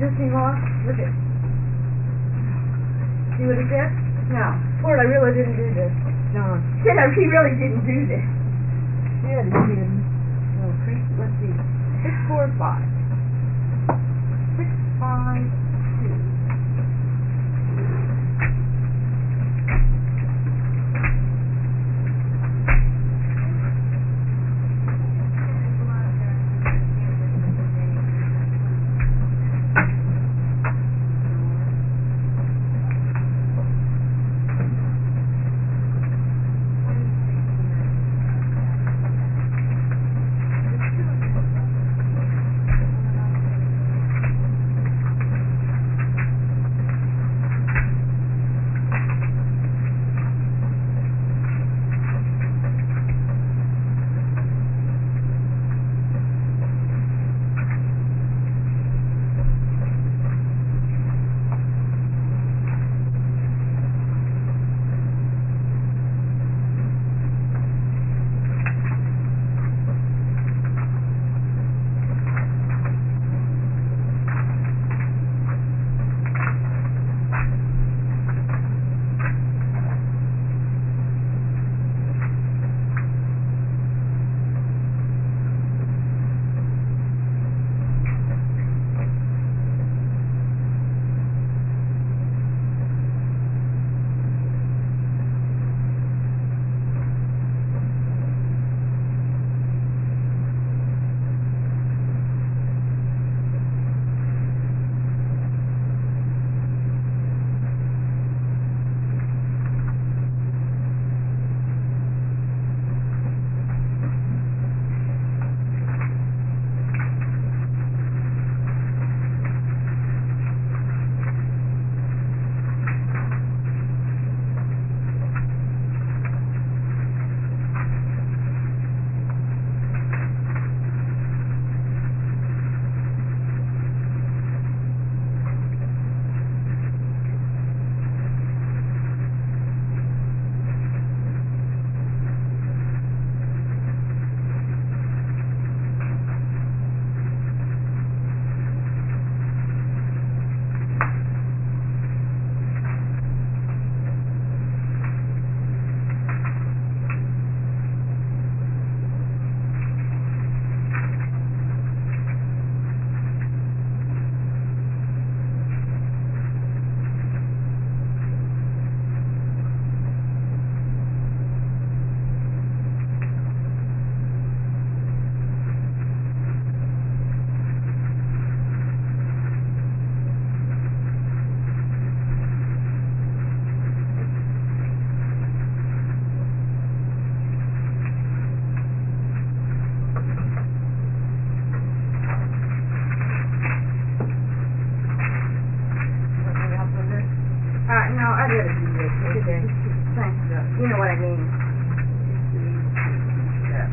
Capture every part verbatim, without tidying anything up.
existing law? Look at. See what it said? No. Lord, I really didn't do this. No. Said I he really didn't do this. Yeah, he didn't. Okay, let's see. Six, four, five. Six, five, two. No, I'd rather do this. Okay. Thanks, you know what I mean. Yeah.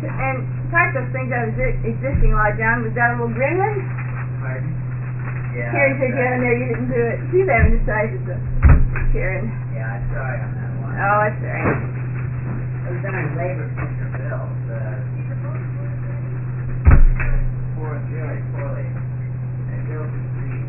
and typed those things out of exi- existing law, John. Was that a little gremlin? Pardon? Yeah. Karen said, yeah, no, you didn't do it. She's having decided to. Karen. Yeah, I saw you on that one. Oh, that's all right. It was in our labor picture bills. Uh, poor, really poorly. They built the street.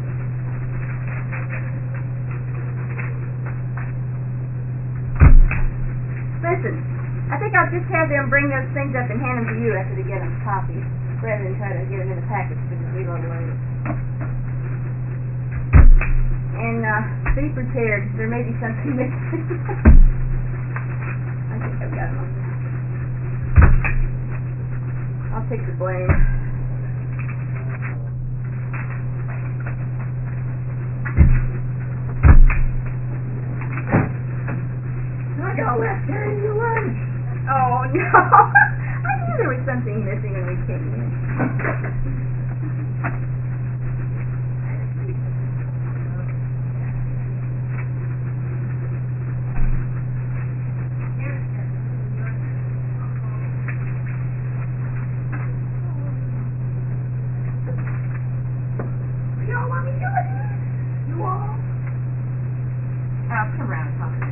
Listen, I think I'll just have them bring those things up and hand them to you after they get them copies, rather than try to get them in a package to just leave on the way. And uh, be prepared. There may be something missing. I think I've got one. I'll take the blame. I got left carrying your lunch. Oh no! I knew there was something missing when we came in. Y'all want me to do it? You all? I'll come around and talk to you.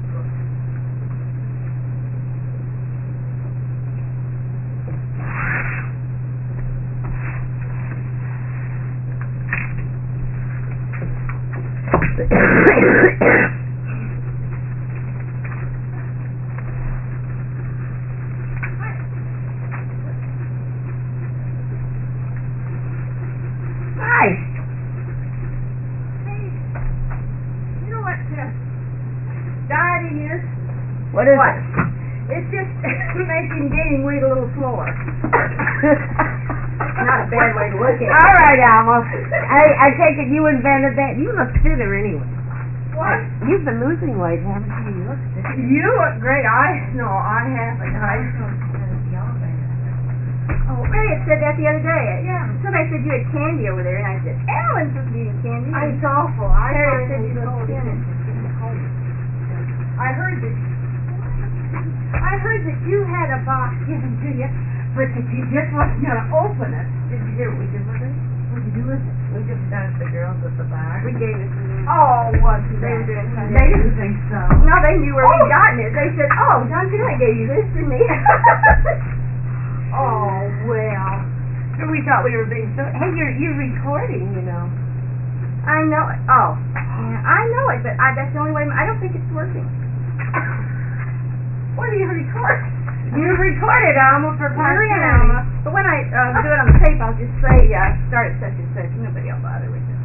Hi. Hey, you know what uh, dieting is? What is What? it? It's just making gaining weight a little slower. Not a bad way to look at it. All right, Alma. I, I take it you invented that. You look thinner anyway. What? You've been losing weight, haven't you? You look thinner. You look great. I no, I haven't. I Oh, Elliot said that the other day. Yeah. Somebody said you had candy over there, and I said, Ellen's supposed to be eating candy. It's awful. I Harriet find said it you so looked thin. thin. I heard that. I heard that you had a box given to you, but that you just wasn't going to open it. Did you hear what we did with it? What did you do with it? We just sent the girls with the box. We gave it to them. Oh, what's They were doing something. They didn't think so. No, they knew where we'd gotten it. They said, oh, John Finley gave you this, didn't he? Oh, well. So we thought we were being so... Hey, you're, you're recording, you know. I know it. Oh, yeah, I know it, but I, that's the only way. I don't think it's working. What do you record? You recorded, Alma, for Hurry posterity. on, Alma. But when I uh, do it on the tape, I'll just say, uh, start at such and such. Nobody will bother with it.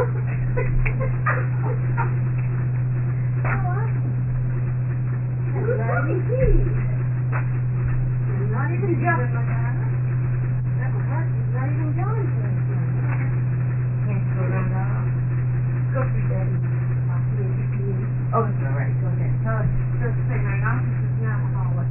Not even just. That was hard. Not even John. Can't go around that. Go for Daddy. Oh, it's all right. Go ahead. Tell us. Just say my office is now a hallway.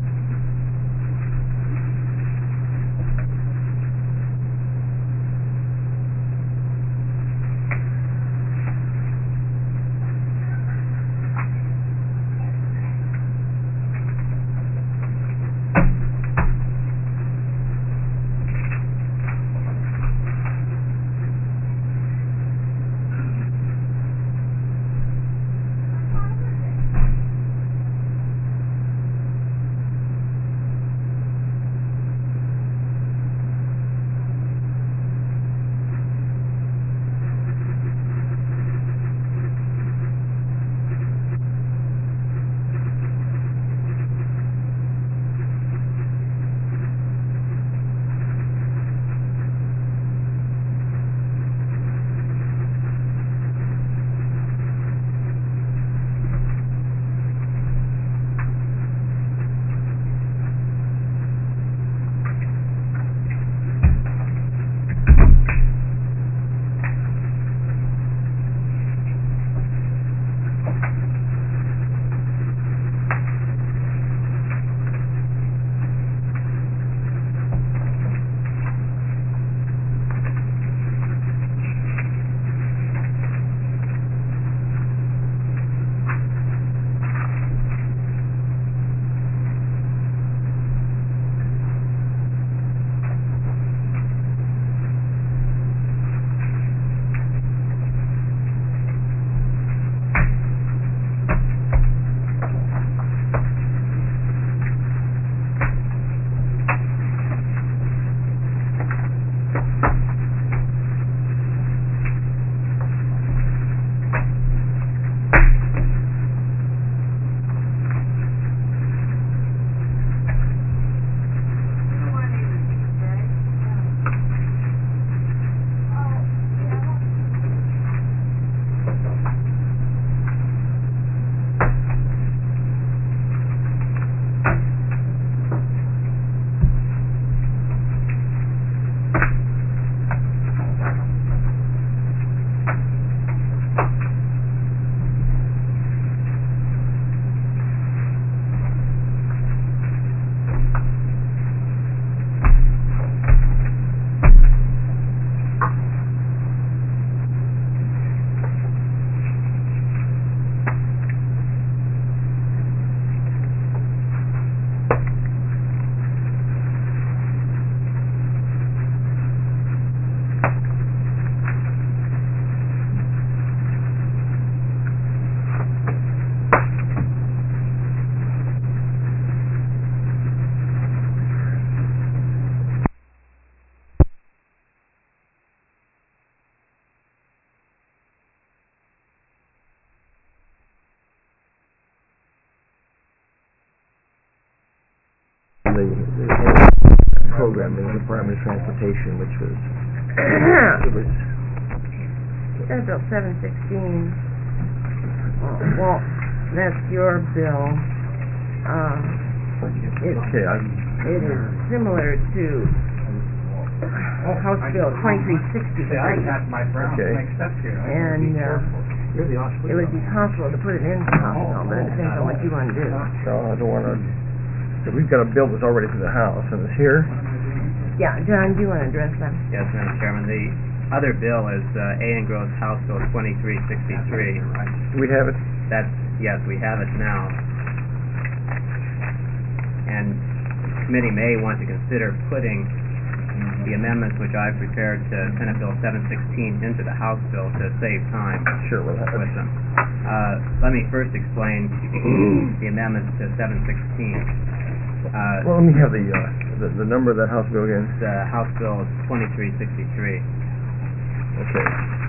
program is the Department of Transportation, which was, it was, Senate Bill seven sixteen, well, well, that's your bill. Uh, it, okay, I, it is similar to House Bill twenty-three sixty-three. my brown Okay. mixed up here. And, uh, You're the it would be possible to put it in House Bill, but it depends on what you want to do. so I don't wanna, so we've got a bill that's already to the House, and it's here. Yeah, John, do you want to address that? Yes, Madam Chairman. The other bill is uh, A. Engross House Bill twenty-three sixty-three. Do we have it? That's, yes, we have it now. And the committee may want to consider putting the amendments which I've prepared to Senate Bill seven sixteen into the House bill to save time Sure, we'll have with it. them. Uh, let me first explain the amendments to seven sixteen. Uh, Well, let me have the, uh, the, the number of that House bill again. the House Bill is twenty-three sixty-three. Okay.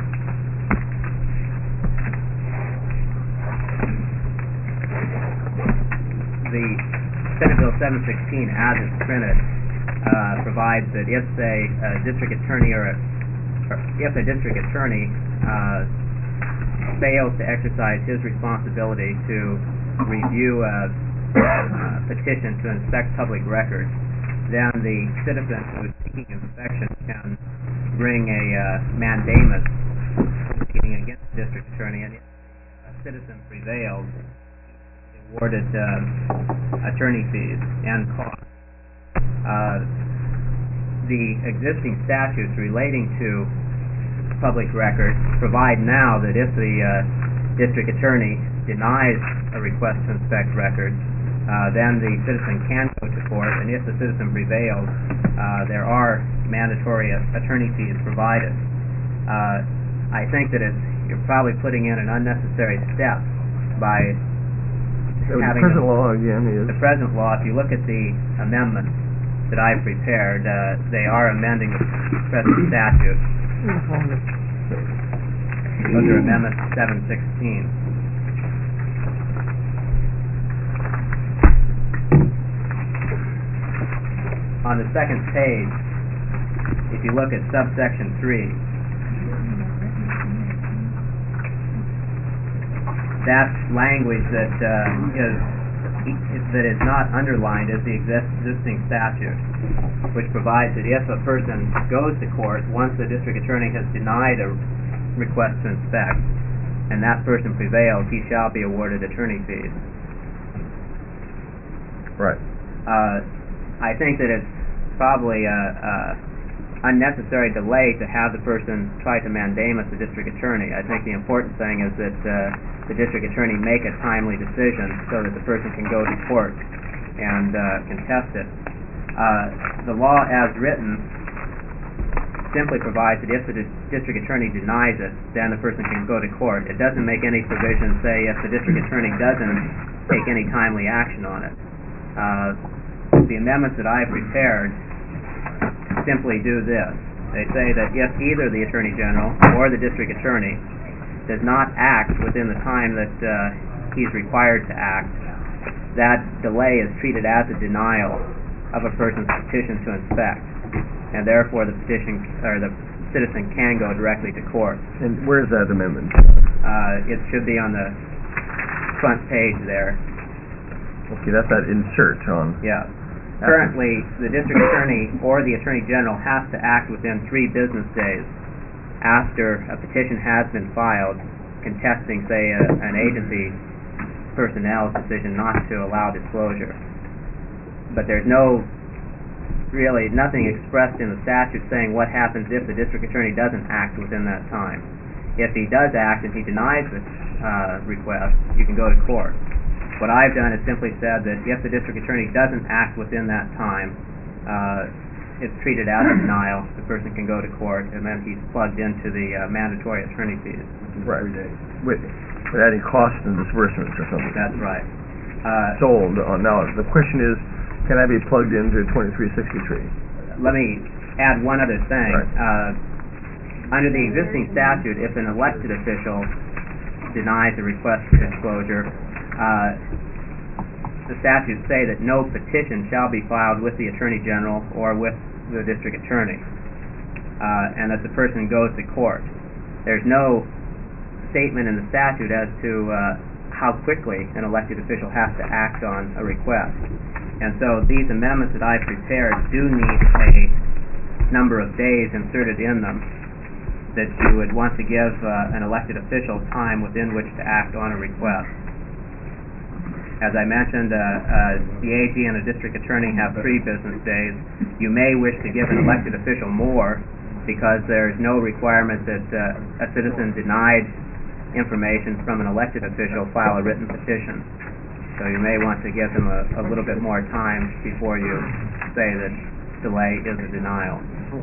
The Senate Bill seven sixteen, as it's printed, uh, provides that if, say, a district attorney or, a, or if a district attorney uh, fails to exercise his responsibility to review a, a petition to inspect public records, then the citizen who is seeking inspection can bring a uh, mandamus proceeding against the district attorney, and if a citizen prevails, awarded uh, attorney fees and costs. Uh, the existing statutes relating to public records provide now that if the uh, district attorney denies a request to inspect records, uh, then the citizen can go to court, and if the citizen prevails, uh, there are mandatory uh, attorney fees provided. Uh, I think that it's, you're probably putting in an unnecessary step by The having present the, law again is, the present law. If you look at the amendments that I've prepared, uh, they are amending the present statute. Those are amendments seven sixteen. On the second page, if you look at subsection three, that language that uh, is that is not underlined is the exist- existing statute, which provides that if a person goes to court once the district attorney has denied a request to inspect, and that person prevails, he shall be awarded attorney fees. right. Uh, I think that it's probably a, a unnecessary delay to have the person try to mandamus the district attorney. I think the important thing is that uh, the district attorney make a timely decision so that the person can go to court and uh, contest it. Uh, the law as written simply provides that if the di- district attorney denies it, then the person can go to court. It doesn't make any provision, say, if the district attorney doesn't take any timely action on it. Uh, the amendments that I've prepared simply do this. They say that if either the Attorney General or the District Attorney does not act within the time that uh, he's required to act, that delay is treated as a denial of a person's petition to inspect, and therefore the petition or the citizen can go directly to court. And where's that amendment? Uh, it should be on the front page there. Okay, that's that insert on. Yeah. Currently, the district attorney or the attorney general has to act within three business days after a petition has been filed contesting, say, a, an agency personnel's decision not to allow disclosure. But there's no, really, nothing expressed in the statute saying what happens if the district attorney doesn't act within that time. If he does act and he denies the uh, request, you can go to court. What I've done is simply said that if the district attorney doesn't act within that time, uh, it's treated as a denial. The person can go to court, and then he's plugged into the uh, mandatory attorney fees. Right. With, with adding costs and disbursements or something. That's right. Uh, So, uh, now, the question is, can I be plugged into twenty-three sixty-three? let me add one other thing. Right. Uh, under the existing statute, if an elected official denies a request for disclosure, Uh, the statutes say that no petition shall be filed with the Attorney General or with the district attorney, uh, and that the person goes to court. There's no statement in the statute as to uh, how quickly an elected official has to act on a request. And so these amendments that I've prepared do need a number of days inserted in them that you would want to give uh, an elected official time within which to act on a request. As I mentioned, uh, uh, the A G and a district attorney have three business days. You may wish to give an elected official more because there's no requirement that uh, a citizen denied information from an elected official file a written petition. So you may want to give them a, a little bit more time before you say that delay is a denial.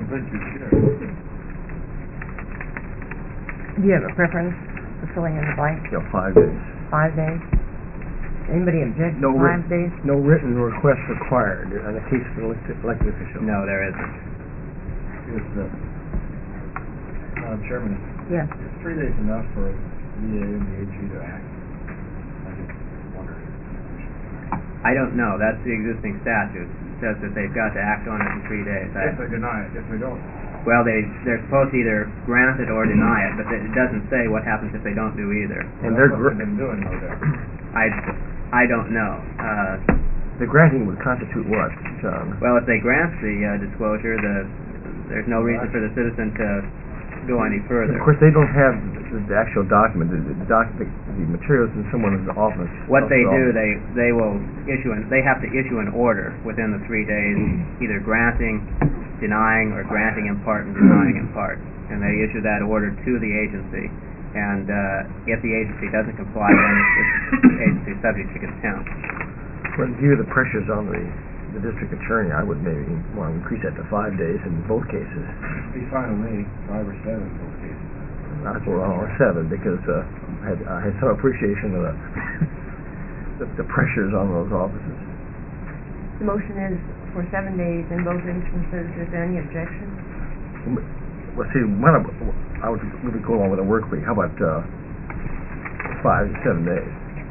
Do you have a preference for filling in the blank? You know, five days. Five days? Anybody object to No five written, days? no written request required in the case of an elected, elected official. No, there isn't. Is the, Madam Chairman, Yes. is three days enough for the E A and the A G to act? I just wondered. I don't know. That's the existing statute. It says that they've got to act on it in three days. I, If they deny it, if they don't. well, they, they're supposed to either grant it or deny it, but it doesn't say what happens if they don't do either. And they're That's gr- what they've been doing, no doubt. I, I don't know. Uh, the granting would constitute what, John? well, if they grant the uh, disclosure, the, there's no reason for the citizen to go any further. Of course, they don't have the, the actual document, the, the, doc, the, the materials in someone's office. What they do, office. they they will issue an they have to issue an order within the three days, either granting, denying, or granting in part and denying in part, and they issue that order to the agency. And uh, if the agency doesn't comply, then the agency is subject to contempt. Well, in view of the pressures on the, the district attorney, I would maybe want to increase that to five days in both cases. Be fine with me, five or seven in both cases. Not well, or seven, because uh, I, had, I had some appreciation of the, the the pressures on those offices. The motion is for seven days in both instances. Is there any objection? Well, see, one of, I would really go along with a work week. How about uh, five to seven days?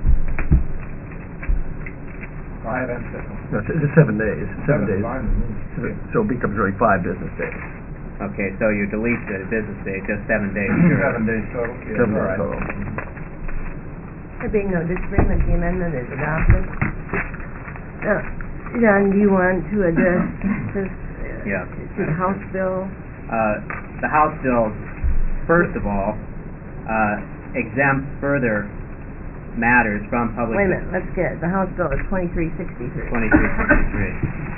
Five and seven. No, it's, it's seven days. Seven days. Seven's fine with me. So- So it becomes really five business days. Okay, so you delete the business day, just seven days. Seven days total. Yeah, Seven all days right. total. There being no disagreement, the amendment is adopted. Now, John, do you want to address this uh, Yeah. to the House bill? Uh, the House bill, first of all, uh, exempts further matters from public. Wait a minute, let's get it. The House bill is twenty-three sixty-three. Twenty-three sixty-three.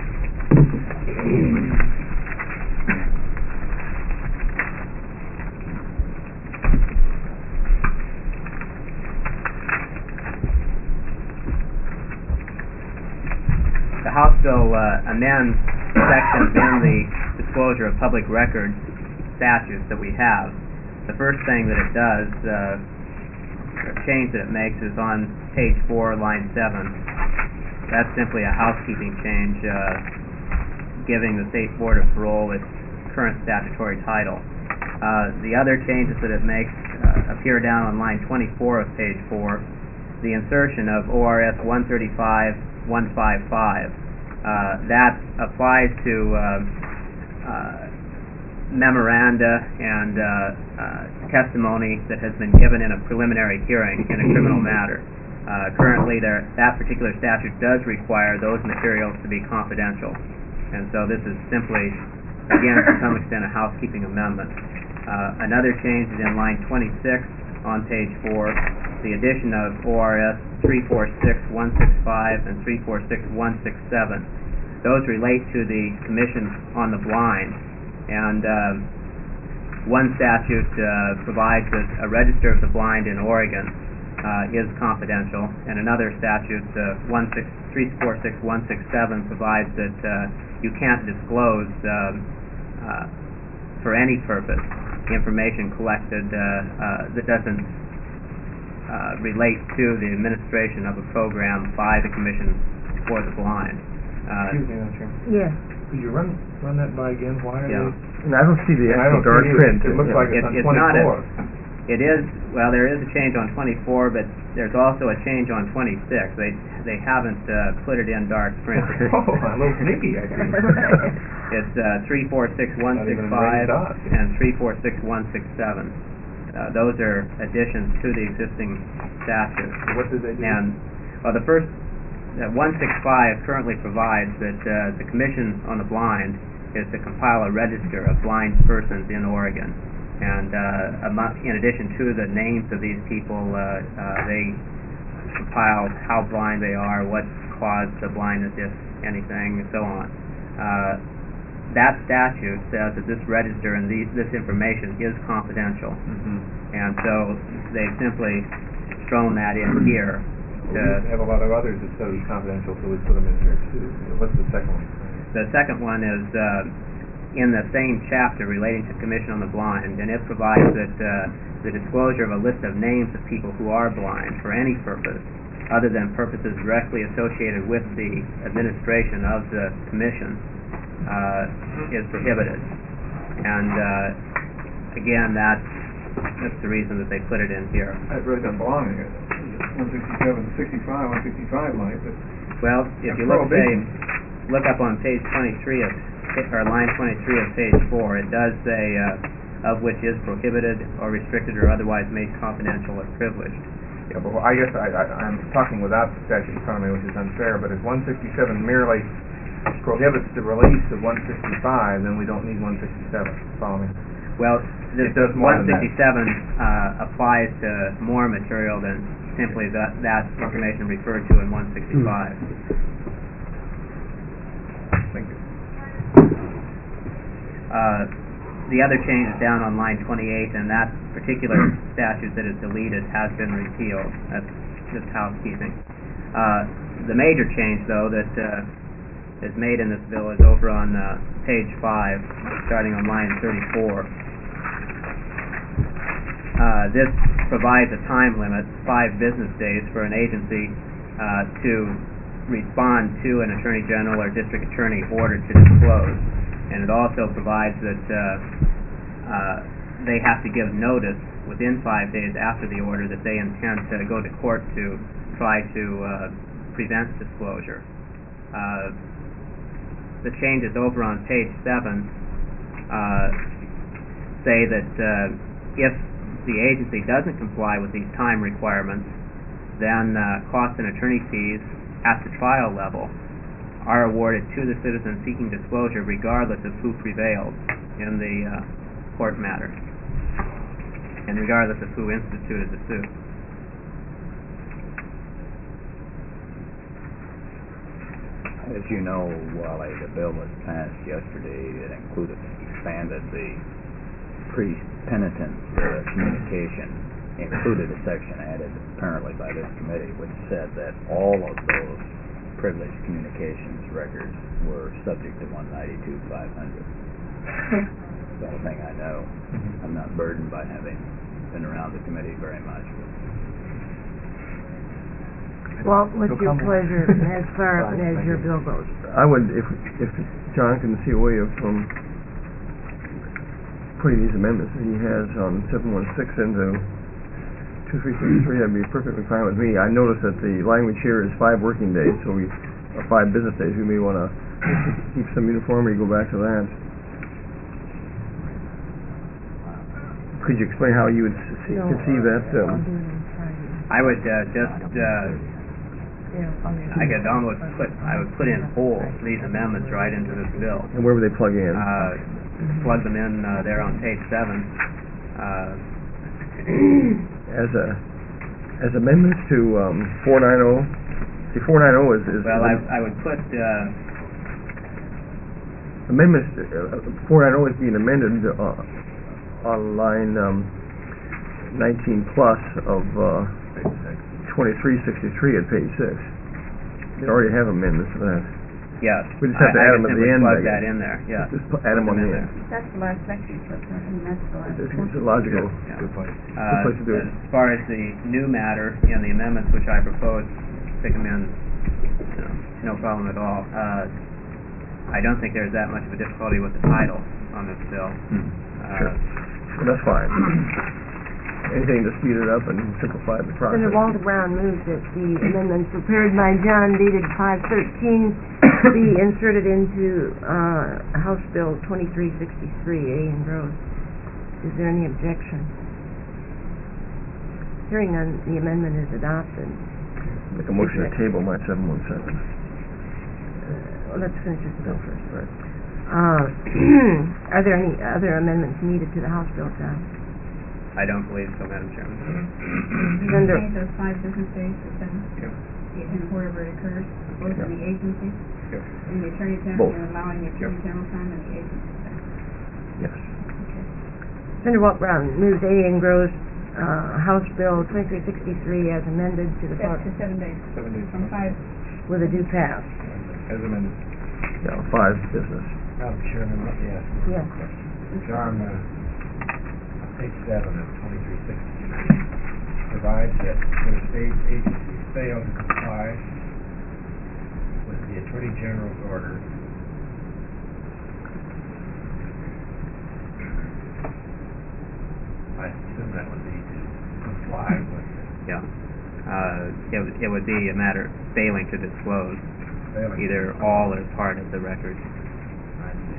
The House bill uh, amends sections in the disclosure of public records statutes that we have. The first thing that it does, uh, or change that it makes, is on page four, line seven. That's simply a housekeeping change, uh, giving the State Board of Parole its current statutory title. Uh, the other changes that it makes uh, appear down on line twenty-four of page four. The insertion of O R S one thirty-five one fifty-five. Uh, that applies to uh, uh, memoranda and uh, uh, testimony that has been given in a preliminary hearing in a criminal matter. Uh, currently, there, that particular statute does require those materials to be confidential, and so this is simply, again, to some extent, a housekeeping amendment. Uh, another change is in line twenty-six on page four, the addition of O R S three forty-six one sixty-five and three forty-six one sixty-seven. Those relate to the Commission on the Blind, and uh, one statute uh, provides that a register of the blind in Oregon uh, is confidential, and another statute, uh, three forty-six one sixty-seven, provides that uh, you can't disclose um, uh, for any purpose information collected uh, uh, that doesn't uh, relate to the administration of a program by the Commission for the Blind. Uh, Excuse me, Madam Chairman. Yes. Could you run, run that by again? Why are Yeah. they? And I don't see the And I actual don't dark see it. print. It looks Yeah. like it's It- on it's not a- twenty-four. It is, well, there is a change on twenty-four, but there's also a change on twenty-six. They they haven't uh, put it in dark print. Oh, a little sneaky, I think. It's uh, three four six one six five and three four six one six seven. Uh, those are additions to the existing statute. What did they do? And, well, the first, uh, one sixty-five currently provides that uh, the Commission on the Blind is to compile a register of blind persons in Oregon. And uh, amo- in addition to the names of these people, uh, uh, they compile how blind they are, what caused the blindness, if anything, and so on. Uh, that statute says that this register and these, this information is confidential. Mm-hmm. And so they've simply thrown that in here. We have a lot of others that said it's confidential, so we put them in here too. What's the second one? The second one is uh, in the same chapter relating to Commission on the Blind, and it provides that uh, the disclosure of a list of names of people who are blind for any purpose other than purposes directly associated with the administration of the Commission uh, is prohibited. And uh, again, that's, that's the reason that they put it in here. That really doesn't belong in here. one sixty-seven, sixty-five, one sixty-five might, but... Well, if you look, say, look up on page twenty-three of, or line twenty-three of page four, it does say, uh, of which is prohibited or restricted or otherwise made confidential or privileged. Yeah, but I guess I, I, I'm talking without the statute in front of me, which is unfair, but if one sixty-seven merely prohibits the release of one sixty-five, then we don't need one sixty-seven. Follow me? Well, this It does more than one that. sixty-seven uh, applies to more material than simply that, that information referred to in one sixty-five. Thank you. Uh, the other change is down on line twenty-eight, and that particular statute that is deleted has been repealed. That's just housekeeping. Uh, the major change, though, that uh, is made in this bill is over on uh, page five, starting on line thirty-four. Uh, this provides a time limit, five business days, for an agency uh, to respond to an Attorney General or District Attorney ordered to disclose. And it also provides that uh, uh, they have to give notice within five days after the order that they intend to go to court to try to uh, prevent disclosure. Uh, the changes over on page seven uh, say that uh, if the agency doesn't comply with these time requirements, then uh, costs and attorney fees at the trial level are awarded to the citizen seeking disclosure regardless of who prevailed in the uh, court matter and regardless of who instituted the suit. As you know, Wally, the bill was passed yesterday. It included, expanded the pre-penitent uh, communication, included a section added apparently by this committee which said that all of those privileged communications records were subject to one ninety-two five hundred. That's the only thing I know. I'm not burdened by having been around the committee very much. Well, what's So your come- pleasure as far Fine, as thank your you. bill goes? I would, if if John can see a way of um, putting these amendments that he has on seven one six into two three six three, that'd be perfectly fine with me. I notice that the language here is five working days, so we, or five business days. We may want to keep some uniformity, go back to that. Could you explain how you would see, No, conceive that? I'll Um, do it on Friday. I would uh, just, uh, Yeah, I'll do it. I could almost put, I would put in whole these amendments right into this bill. and where would they plug in? Uh, plug them in uh, there on page seven. Uh, as a as amendments to um, four ninety. See, four ninety is, is well, I, I would put, uh, amendments. Uh, four ninety is being amended uh, on line um, nineteen plus of uh, twenty-three sixty-three at page six. They already have amendments for that. yes. We just have to I, add I them at could the simply end, plug I guess. that in there, yeah. Just put, add them Plug on the in end. That's the last section, so and that's the last. It's, it's a logical. Yeah. Good point. Uh, place to do it. As far as the new matter and the amendments which I propose, stick them in, you know, no problem at all. Uh, I don't think there's that much of a difficulty with the title on this bill. Hmm. Uh, Sure. Well, that's fine. anything to speed it up and simplify the process. Senator Walter Brown moves that the amendments prepared by John dated five thirteen be inserted into uh, House Bill twenty-three sixty-three, A and Gross. Is there any objection? Hearing none, the amendment is adopted. Make a motion to table my seven one seven. Uh, let's finish this bill first. Right. Uh, are there any other amendments needed to the House Bill, John? I don't believe so, Madam Chairman. You Senator- change those five business days to seven, Yep. and wherever it occurs, both in the agency, Yep. in the attorney Both. general, and allowing the attorney general time and the agency time. Yes. Senator Walter Brown moves A and Gross uh, House Bill twenty-three sixty-three as amended to the Seven floor to seven days, Seven days. from five. with a due pass. As amended. Yeah, five business. Madam Chairman, let me ask you Yes. a question. John, uh, on page seven of twenty-three sixty-three provides that when state agencies fail to comply with the Attorney General's order, I assume that would be to comply with Yeah. Uh, it, would- it would be a matter of failing to disclose failing. either all or part of the record. I see.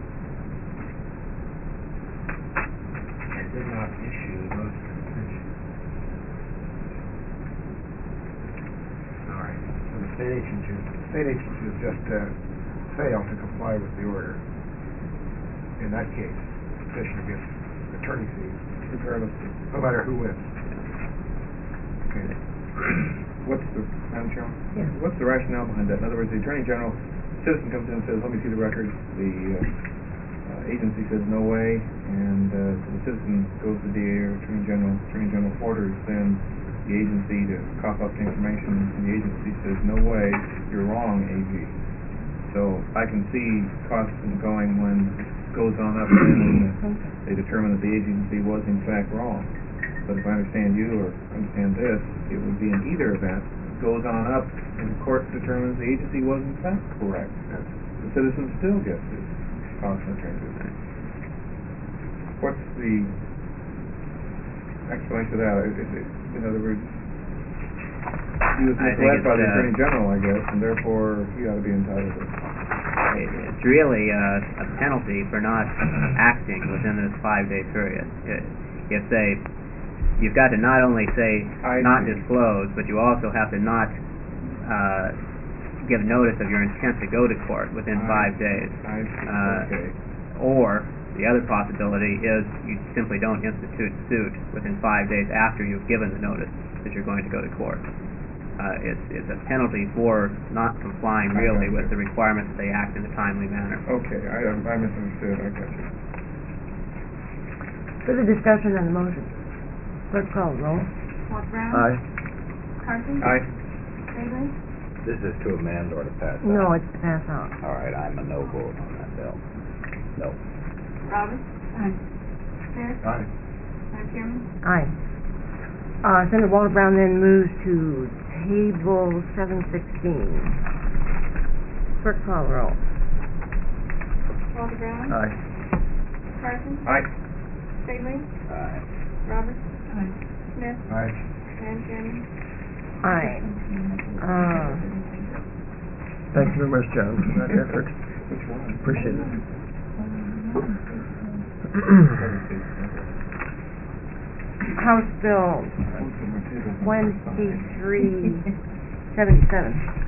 And did not issue those suspensions. All right, so the state agency, the state agency has just uh, failed to comply with the order. In that case, petitioner gets attorney fees, regardless, no matter who wins. Okay. What's the, Madam Chairman? Yes. What's the rationale behind that? In other words, the Attorney General, citizen comes in and says, let me see the records. The uh, uh, agency says, no way. And uh, so the citizen goes to the D A or Attorney General. Attorney General orders then the agency to cough up the information. And the agency says, no way, you're wrong, A G. So I can see costs going when it goes on up and uh, they determine that the agency was in fact wrong. But if I understand you or understand this, it would be in either event, it goes on up and the court determines the agency was in fact correct. The citizen still gets his costs and attorney. What's the explanation of that? Is it, in other words, he was I think misled by it's, the uh, Attorney General, I guess, and therefore he ought to be entitled to it. It- It's really uh, a penalty for not acting within this five-day period. It- If they, you've got to not only say I not see. disclose, but you also have to not uh, give notice of your intent to go to court within I- five days. I see, Uh, okay. Or the other possibility is you simply don't institute suit within five days after you've given the notice that you're going to go to court. Uh, it's, it's a penalty for not complying I really got with you. the requirement that they act in a timely manner. Okay, I, I misunderstood, I got you. Further discussion on the motion. Clerk call the roll. Walter Brown. Aye. Carson. Aye. Bailey. This is to amend or to pass out? No, it's to pass out. All right, I'm a no vote on that bill. No. Roberts. Aye. Smith. Aye. Madam Chairman. Aye. Uh, Senator Walter Brown then moves to table seven sixteen. Clerk call the roll. Walter Brown. Aye. Carson. Aye. Bailey. Aye. Roberts. Aye. Smith. Aye. Madam Chairman. Aye. Uh, Thank you very much, John, for that effort. Which one? Appreciate it. House Bill twenty-three seventy-seven.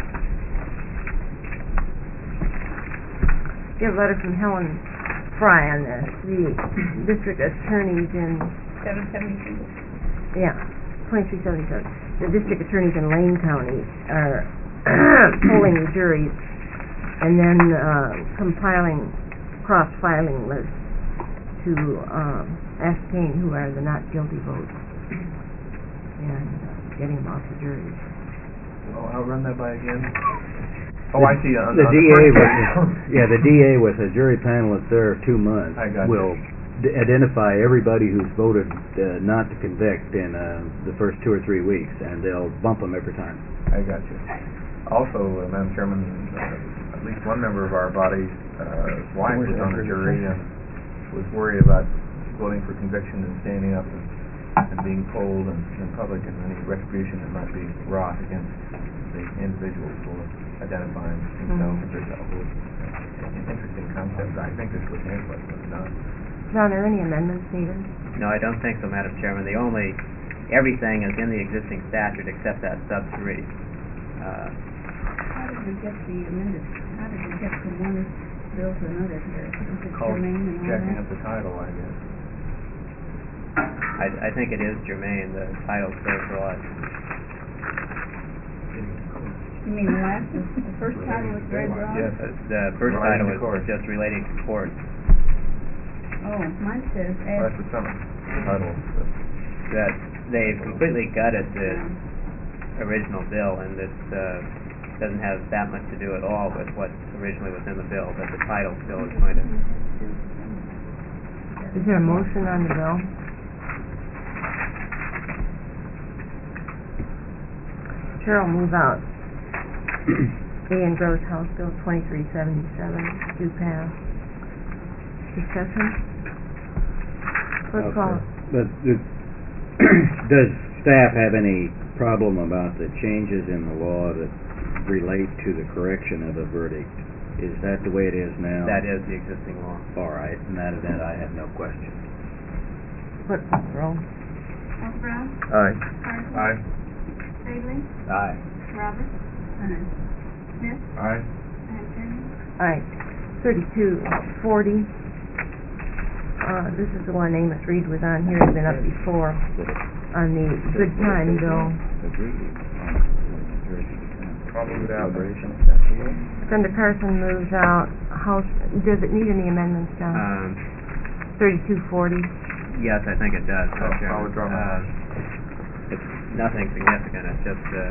Get a letter from Helen Fry on this. The district attorneys in, Seven seventy-two. yeah, twenty-three seventy-seven. The district attorneys in Lane County are polling the juries and then uh, compiling cross-filing lists to um, ascertain who are the not guilty votes and uh, getting them off the juries. Oh, I'll run that by again. Oh, I see. On, The on D A first with, page. yeah, the D A with a jury panel that's there two months I got will d- identify everybody who's voted uh, not to convict in uh, the first two or three weeks, and they'll bump them every time. I got you. Also, uh, Madam Chairman, uh, at least one member of our body, uh, his wife was on the jury and was worried about voting for conviction and standing up and and being told in, in public, and any retribution that might be wrought against the individual for identifying himself or herself. An interesting concept. I think this would handle it, but not. John, are any amendments needed? No, I don't think so, Madam Chairman. The only, everything is in the existing statute except that sub three. Uh, How did we get the amended, how did we get from one bill to another here? Is it Called germane and all checking that? up the title, I guess. I, I think it is germane. The title's so broad. You mean the last, one? The first title was very broad? Yes. Uh, The first Relating title to was court. just relating to court. Oh, mine says Well, as, that's the summary title. but- That they've completely gutted the um, original bill, and it uh, doesn't have that much to do at all with what originally was in the bill, but the title still is going to. Is there a motion on the bill? Chair will move out A and Gross House Bill twenty-three seventy-seven, do pass. Discussion? Clerk call. But uh, does staff have any problem about the changes in the law that relate to the correction of a verdict? Is that the way it is now? That is the existing law. All right, in that event, I have no question. Clerk call the roll. Walter Brown, Aye. Carson, Aye. Bailey, Aye. Roberts, aye. Smith, Aye. and Kenny. Aye. Thirty-two forty. Uh, this is the one Amos Reed was on here, he's been up before, on the good time bill. Probably without. Senator Carson moves out House, does it need any amendments, John? Um, Thirty-two forty. yes, I think it does, Madam I'll- Chairman. I'll withdraw my Uh, motion. It's nothing significant. It's just uh,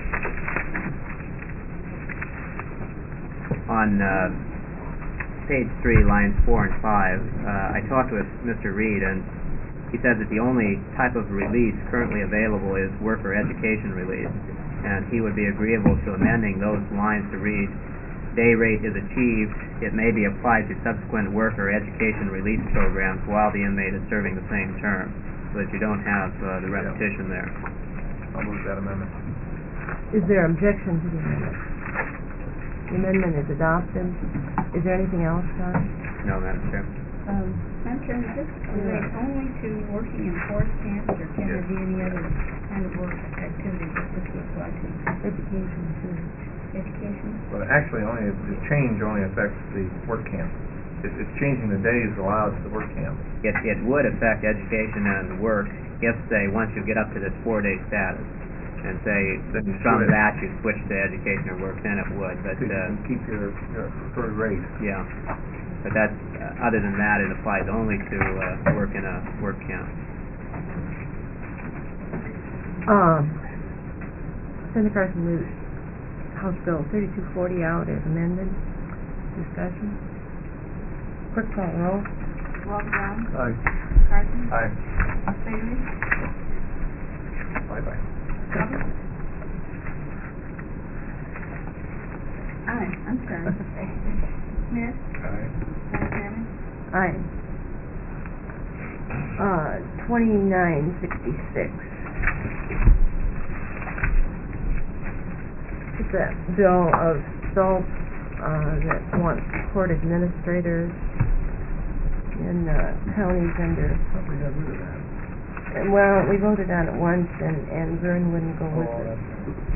on uh, page three, lines four and five. Uh, I talked with Mister Reed, and he said that the only type of release currently available is work or education release, and he would be agreeable to amending those lines to read: day rate is achieved. It may be applied to subsequent work or education release programs while the inmate is serving the same term, so that you don't have uh, the repetition there. I'll move that amendment. Is there objection to the amendment? The amendment is adopted. Is there anything else, John? No, Madam Chair. Um, Madam Chairman, does this relate only to working in forest camps, or can there be any other kind of work activities that this would apply to? Education, too. Education? Well, actually, only, the change only affects the work camp. It, it's changing the days allowed to the work camp. It, it would affect education and work if, say, once you get up to this four-day status, and say, Then you from switch. that you switch to education or work, then it would, but, So you uh, can keep your, your preferred rate. yeah. But that's, uh, other than that, it applies only to, uh, work in a work camp. Um, Senator Carson moves House Bill thirty-two forty out as amended. Discussion? Clerk call the roll. Walter Brown, Aye. Carson, Aye. Bailey, Bye-bye. Roberts. Aye, I'm sorry. Smith, Aye. Madam Chairman. Aye. Uh, twenty-nine sixty-six. It's that bill of SALT, uh, that wants court administrators in, uh, counties under, Thought we got rid of that. and, well, we voted on it once and, and Vern wouldn't go with Oh, it. that's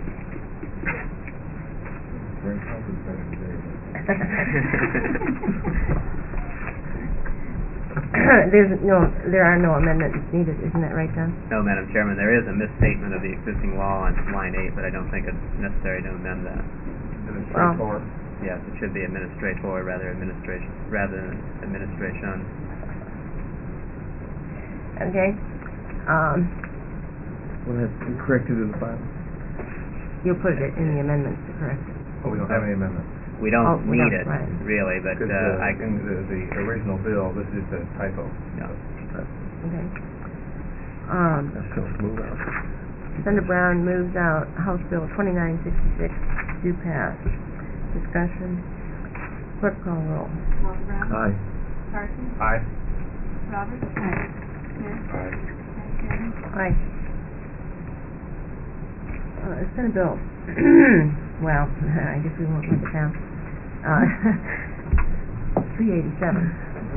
very complicated today. There's no, there are no amendments needed, isn't that right, John? No, Madam Chairman, there is a misstatement of the existing law on line eight, but I don't think it's necessary to amend that. Well- Administrator. Yes, it should be administrator rather administration, rather than administration. Okay, um, Will have to be corrected in the file. you'll put it in the amendments to correct it. Oh, we don't have any amendments. We Oh, don't we need don't, it, right. really, but, Because uh, uh, I, in the, the original bill, this is a typo. no. Okay. Um, That's still move out. Senator Brown moves out House Bill twenty-nine sixty-six, do pass. Discussion. Clerk call roll. Walter Brown, Aye. Carson, Aye. Roberts, aye. Smith, Aye. Madam Shannon? Aye. Uh, it's been a bill. Well, I guess we won't look it down. Uh, three eighty-seven.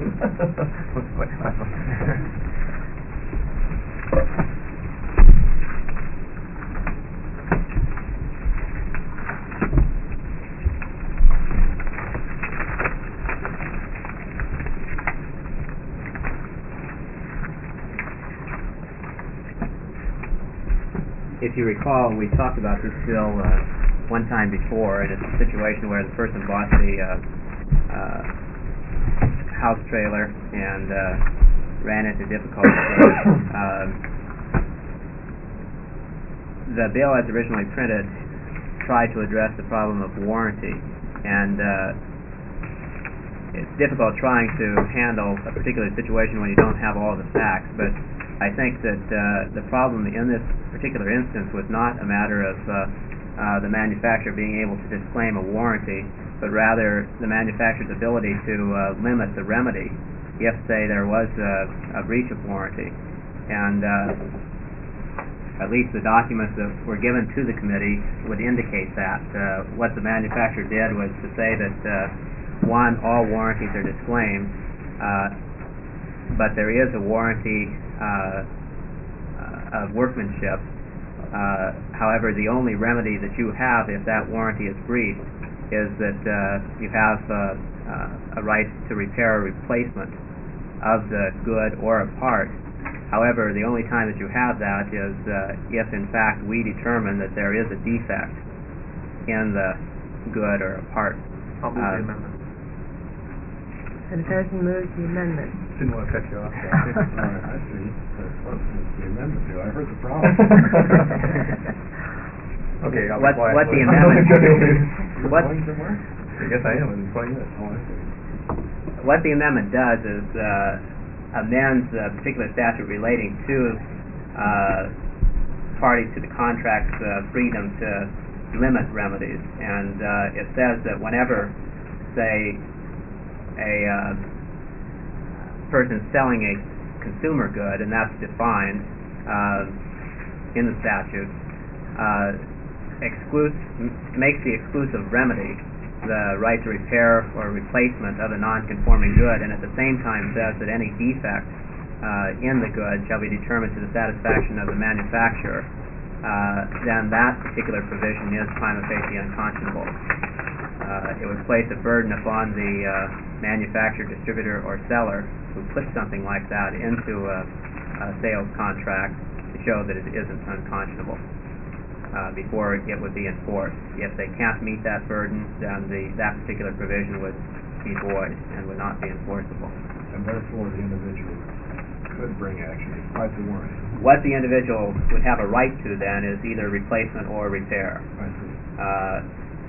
If you recall, we talked about this bill uh, one time before, and it's a situation where the person bought the uh, uh, house trailer and uh, ran into difficulties. um, the bill, as originally printed, tried to address the problem of warranty, and uh, it's difficult trying to handle a particular situation when you don't have all the facts, but I think that uh, the problem in this particular instance was not a matter of uh, uh, the manufacturer being able to disclaim a warranty, but rather the manufacturer's ability to uh, limit the remedy if, say, there was a, a breach of warranty. And uh, at least the documents that were given to the committee would indicate that. Uh, what the manufacturer did was to say that, uh, one, all warranties are disclaimed, uh, but there is a warranty Uh, uh, of workmanship. Uh, however, the only remedy that you have if that warranty is breached is that uh, you have uh, uh, a right to repair or replacement of the good or a part. However, the only time that you have that is uh, if, in fact, we determine that there is a defect in the good or a part. I'll move Uh, the amendment. And the person moves the amendment. Didn't want to cut you off. All right, I see. That's what the amendment do. I heard the problem. Okay, I'll What- be quiet. what the I'm amendment- You're what- going somewhere? I guess I am in twenty minutes. Oh, I see. What the amendment does is uh, amends a particular statute relating to uh, parties to the contract's uh, freedom to limit remedies, and uh, it says that whenever, say, a uh, person selling a consumer good, and that's defined uh, in the statute, uh, exclus- m- makes the exclusive remedy the right to repair or replacement of a non-conforming good, and at the same time says that any defect uh, in the good shall be determined to the satisfaction of the manufacturer, uh, then that particular provision is prima facie unconscionable. Uh, it would place a burden upon the uh, manufacturer, distributor, or seller who puts something like that into a, a sales contract to show that it isn't unconscionable uh, before it would be enforced. If they can't meet that burden, then the, that particular provision would be void and would not be enforceable. And therefore, the individual could bring action despite the warranty. What the individual would have a right to then is either replacement or repair. I see. Uh,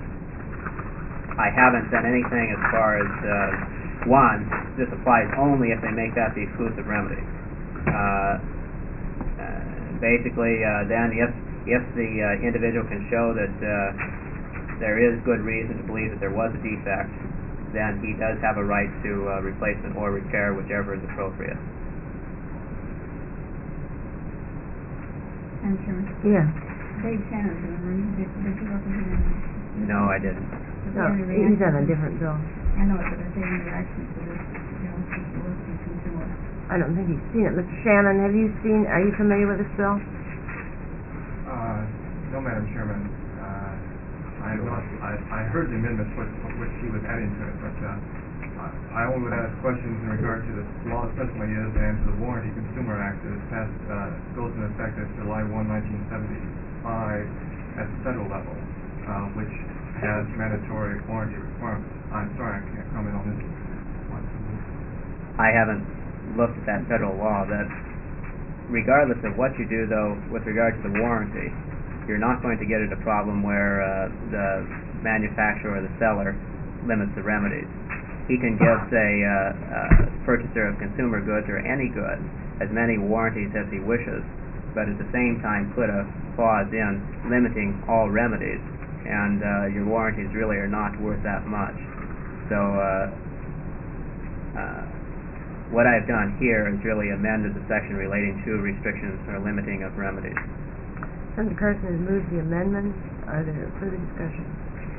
I haven't done anything as far as, uh, one, this applies only if they make that the exclusive remedy. Uh, uh, basically, uh, then if if the uh, individual can show that uh, there is good reason to believe that there was a defect, then he does have a right to uh, replacement or repair, whichever is appropriate. And Chairman, Yeah. Dave Shannon, remember, did, did you represent him? No, I didn't. Was No, there any he's on a reaction? different bill. I know, but is there any reaction to this, you know, to the work and consumer? I don't think he's seen it. Mister Shannon, have you seen, are you familiar with this bill? Uh, no, Madam Chairman. Uh, I have not, I, I heard the amendments which, which he was adding to it, but, uh, I only would ask questions in regard to the law as presently is and to the Warranty Consumer Act that is passed, uh, goes into effect as July first, nineteen seventy-five at the federal level, uh, which has mandatory warranty requirements. I'm sorry, I can't comment on this. I haven't looked at that federal law. That regardless of what you do, though, with regard to the warranty, you're not going to get at a problem where uh, the manufacturer or the seller limits the remedies. He can give, say, uh, uh, purchaser of consumer goods or any good as many warranties as he wishes, but at the same time put a clause in limiting all remedies, and uh, your warranties really are not worth that much. So uh, uh, what I've done here is really amended the section relating to restrictions or limiting of remedies. Senator Carson has moved the amendment. Are there further discussions?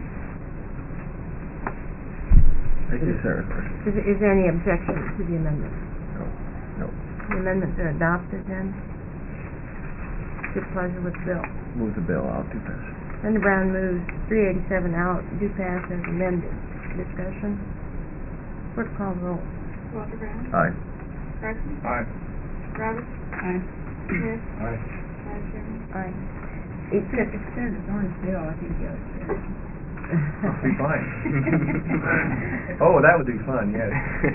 Thank you, Senator Carson. Is, is there any objection to the amendment? No, no. The amendments are adopted then. Good pleasure with the bill. Move the bill out to pass. Senator Brown moves three eighty-seven out, do pass as amended. Discussion? Clerk call the roll. Walter Brown. Aye. Carson. Aye. Roberts. Aye. Smith. Aye. Madam Chairman. Aye. Eight fifty. If Senator Thorne's bill, I think the other Must be fine. Oh, that would be fun, yes.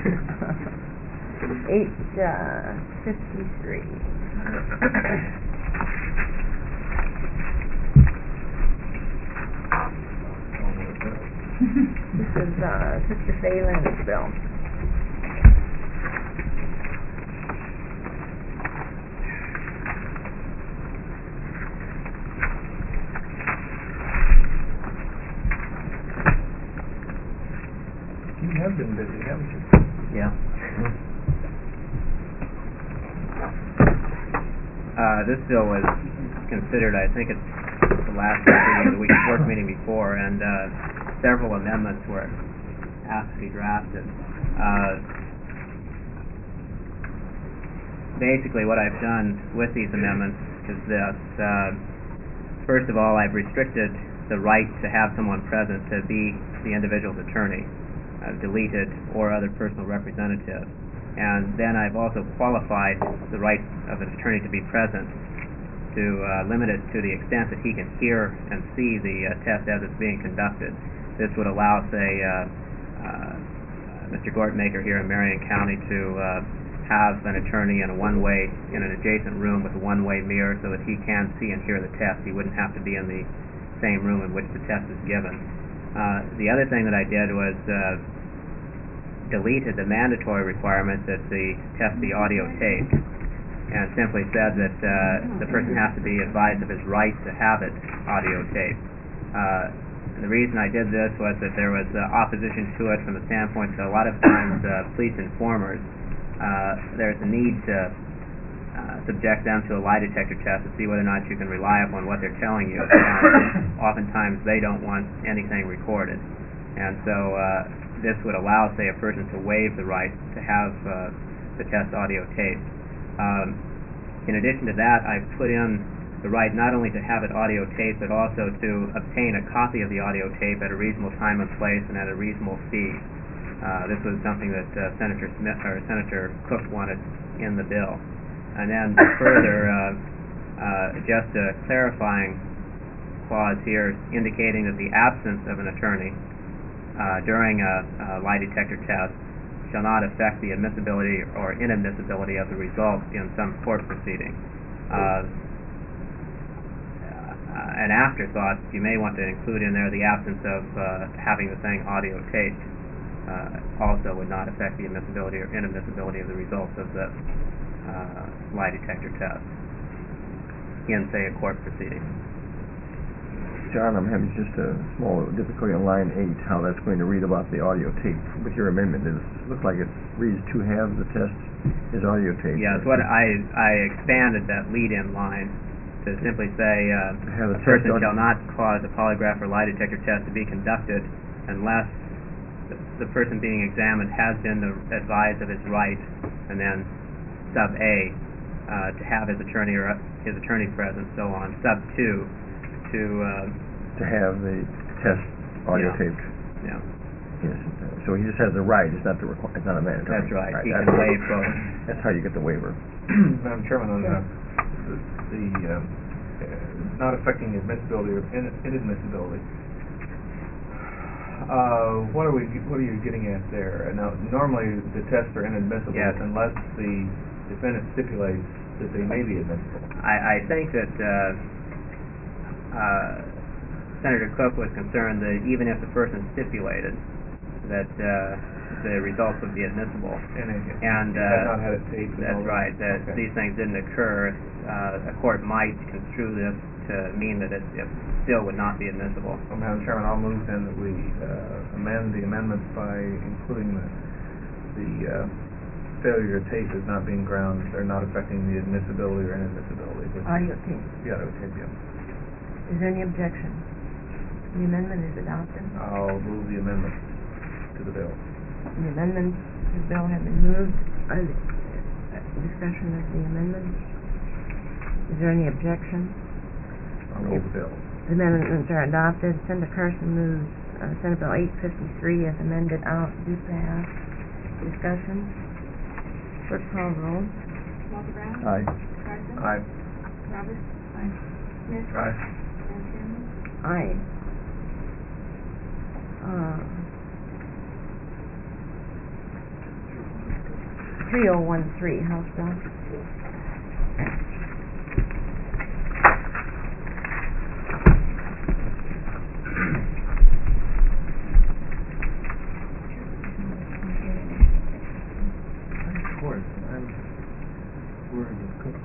Eight, uh, fifty-three. This is, uh, Sister Phelan's bill. You have been busy, haven't you? Yeah. Uh, this bill was considered, I think it's the last meeting of the week's work meeting before, and uh, several amendments were asked to be drafted. Uh, basically, what I've done with these amendments is this. Uh, first of all, I've restricted the right to have someone present to be the individual's attorney, uh, deleted, or other personal representative. And then I've also qualified the right of an attorney to be present to uh, limit it to the extent that he can hear and see the uh, test as it's being conducted. This would allow, say, uh, uh, Mister Gortmaker here in Marion County to uh, have an attorney in a one-way, in an adjacent room with a one-way mirror so that he can see and hear the test. He wouldn't have to be in the same room in which the test is given. Uh, the other thing that I did was uh, deleted the mandatory requirement that the test be audio taped, and simply said that uh, the person has to be advised of his right to have it audio taped. Uh, and the reason I did this was that there was uh, opposition to it from the standpoint that a lot of times uh, police informers, uh, there's a need to uh, subject them to a lie detector test to see whether or not you can rely upon what they're telling you. And oftentimes they don't want anything recorded. And so uh, this would allow, say, a person to waive the right to have uh, the test audio taped. Um, in addition to that, I've put in the right not only to have it audio taped, but also to obtain a copy of the audio tape at a reasonable time and place and at a reasonable fee. Uh, this was something that uh, Senator Smith or Senator Cook wanted in the bill. And then further, uh, uh, just a clarifying clause here indicating that the absence of an attorney uh, during a, a lie detector test shall not affect the admissibility or inadmissibility of the result in some court proceeding. Uh, uh, an afterthought, you may want to include in there the absence of uh, having the thing audio taped uh, also would not affect the admissibility or inadmissibility of the results of the uh, lie detector test in, say, a court proceeding. John, I'm having just a small difficulty on line eight, how that's going to read about the audio tape with your amendment. It looks like it reads to have the test is audio tape. Yeah, it's what I I expanded that lead-in line to simply say uh, have a the person test shall not cause a polygraph or lie detector test to be conducted unless the, the person being examined has been advised of his right, and then sub A uh, to have his attorney or his attorney present, so on. Sub two to uh, to have the test audio yeah. taped. Yeah. Yes. So he just has the right. It's not the requ- It's not a mandatory. That's right. He that's can waive both. That's how you get the waiver. Madam Chairman, on uh, the, the um, uh, not affecting admissibility or in, inadmissibility. Uh, what are we? What are you getting at there? Now, normally the tests are inadmissible Yes. unless the defendant stipulates that they may be admissible. I, I think that uh, uh, Senator Cook was concerned that even if the person stipulated that uh, the results would be admissible, And, it, and uh, had not had it taped. and that's all right, that Okay. these things didn't occur, uh, a court might construe this to mean that it, it still would not be admissible. Well, Madam Chairman, I'll move then that we uh, amend the amendment by including the, the uh, failure to tape as not being grounds, or not affecting the admissibility or inadmissibility. which- Audio tape. Yeah, audio tape, yeah. Is there any objection? The amendment is adopted. I'll move the amendment to the bill. The amendment to the bill have been moved. Uh, discussion of the amendment. Is there any objection? I'll move the bill. The amendments are adopted. Senator Carson moves uh, Senate Bill eight fifty-three as amended out to pass. Discussion. Clerk call roll. Walter Brown. Aye. Carson. Aye. Roberts. Aye. Smith. Aye. And Chairman. Aye. Uh, three oh one three, House Bill. Of course, I'm worried of cook.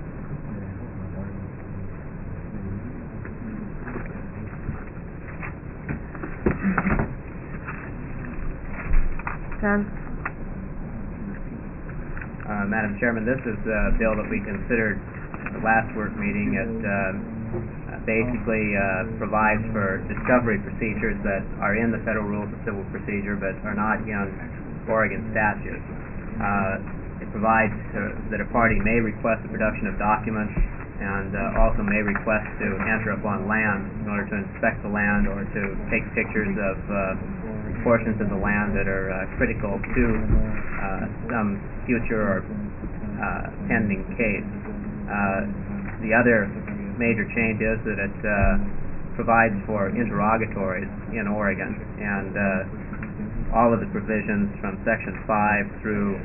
John? Uh, Madam Chairman, this is a bill that we considered at the last work meeting. It uh, uh, basically uh, provides for discovery procedures that are in the Federal Rules of Civil Procedure but are not in Oregon statute. Uh, it provides uh, that a party may request the production of documents and uh, also may request to enter upon land in order to inspect the land or to take pictures of uh, portions of the land that are uh, critical to uh, some future or uh, pending case. Uh, the other major change is that it uh, provides for interrogatories in Oregon, and uh, all of the provisions from Section five through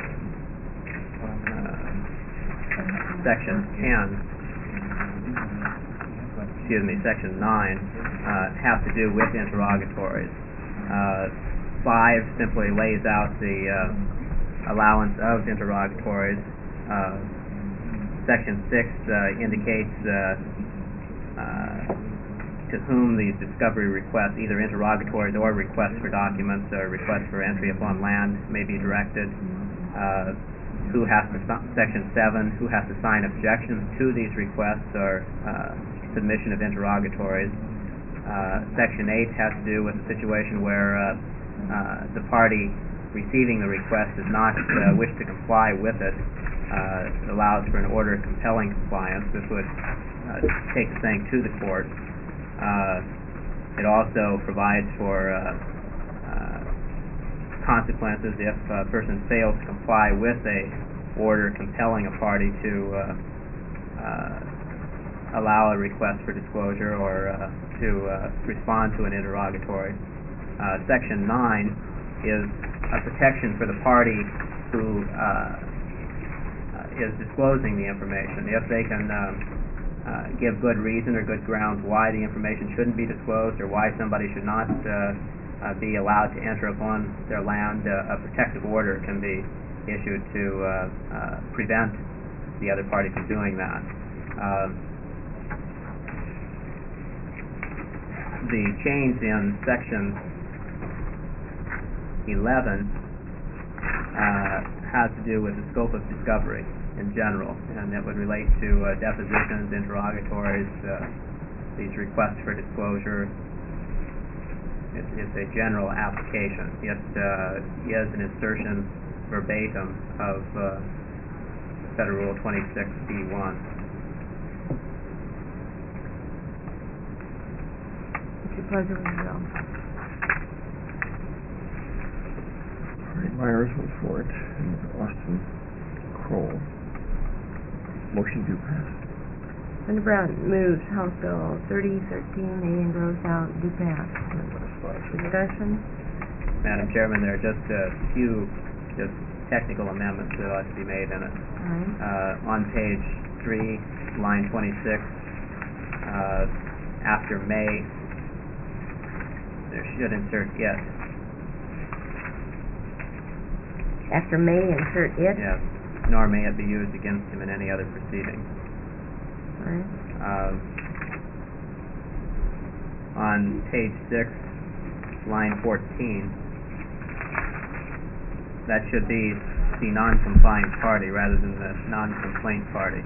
uh, Section ten, excuse me, Section nine, uh, have to do with interrogatories. Uh, five simply lays out the uh, allowance of interrogatories. Uh, Section six uh, indicates uh, uh, to whom these discovery requests, either interrogatories or requests for documents or requests for entry upon land, may be directed. Uh, who has to, Section seven, who has to sign objections to these requests or uh, submission of interrogatories. Uh, Section eight has to do with a situation where uh, uh, the party receiving the request does not uh, wish to comply with it. Uh, it allows for an order compelling compliance. This would uh, take the thing to the court. Uh, it also provides for uh, uh, consequences if a person fails to comply with a order compelling a party to uh, uh, allow a request for disclosure or uh, to uh, respond to an interrogatory. Uh, Section nine is a protection for the party who uh, is disclosing the information. If they can um, uh, give good reason or good grounds why the information shouldn't be disclosed or why somebody should not uh, uh, be allowed to enter upon their land, uh, a protective order can be issued to uh, uh, prevent the other party from doing that. Um, the change in Section eleven uh, has to do with the scope of discovery in general, and it would relate to uh, depositions, interrogatories, uh, these requests for disclosure. It's, it's a general application. It uh, is an insertion verbatim of uh, Federal Rule twenty-six B one. What's your pleasure with the bill? Myers was for it, and Austin Kroll. Motion to pass. Senator Brown moves House Bill thirty thirteen, A and grows out, do pass. Discussion? Madam Chairman, there are just a few just technical amendments that ought to be made in it. All right. Uh, on page three, line twenty-six, uh, after May, there should insert it. After May, insert it. Yes, nor may it be used against him in any other proceeding. All right. Um, on page six, line fourteen, that should be the non-compliant party rather than the non-complaint party.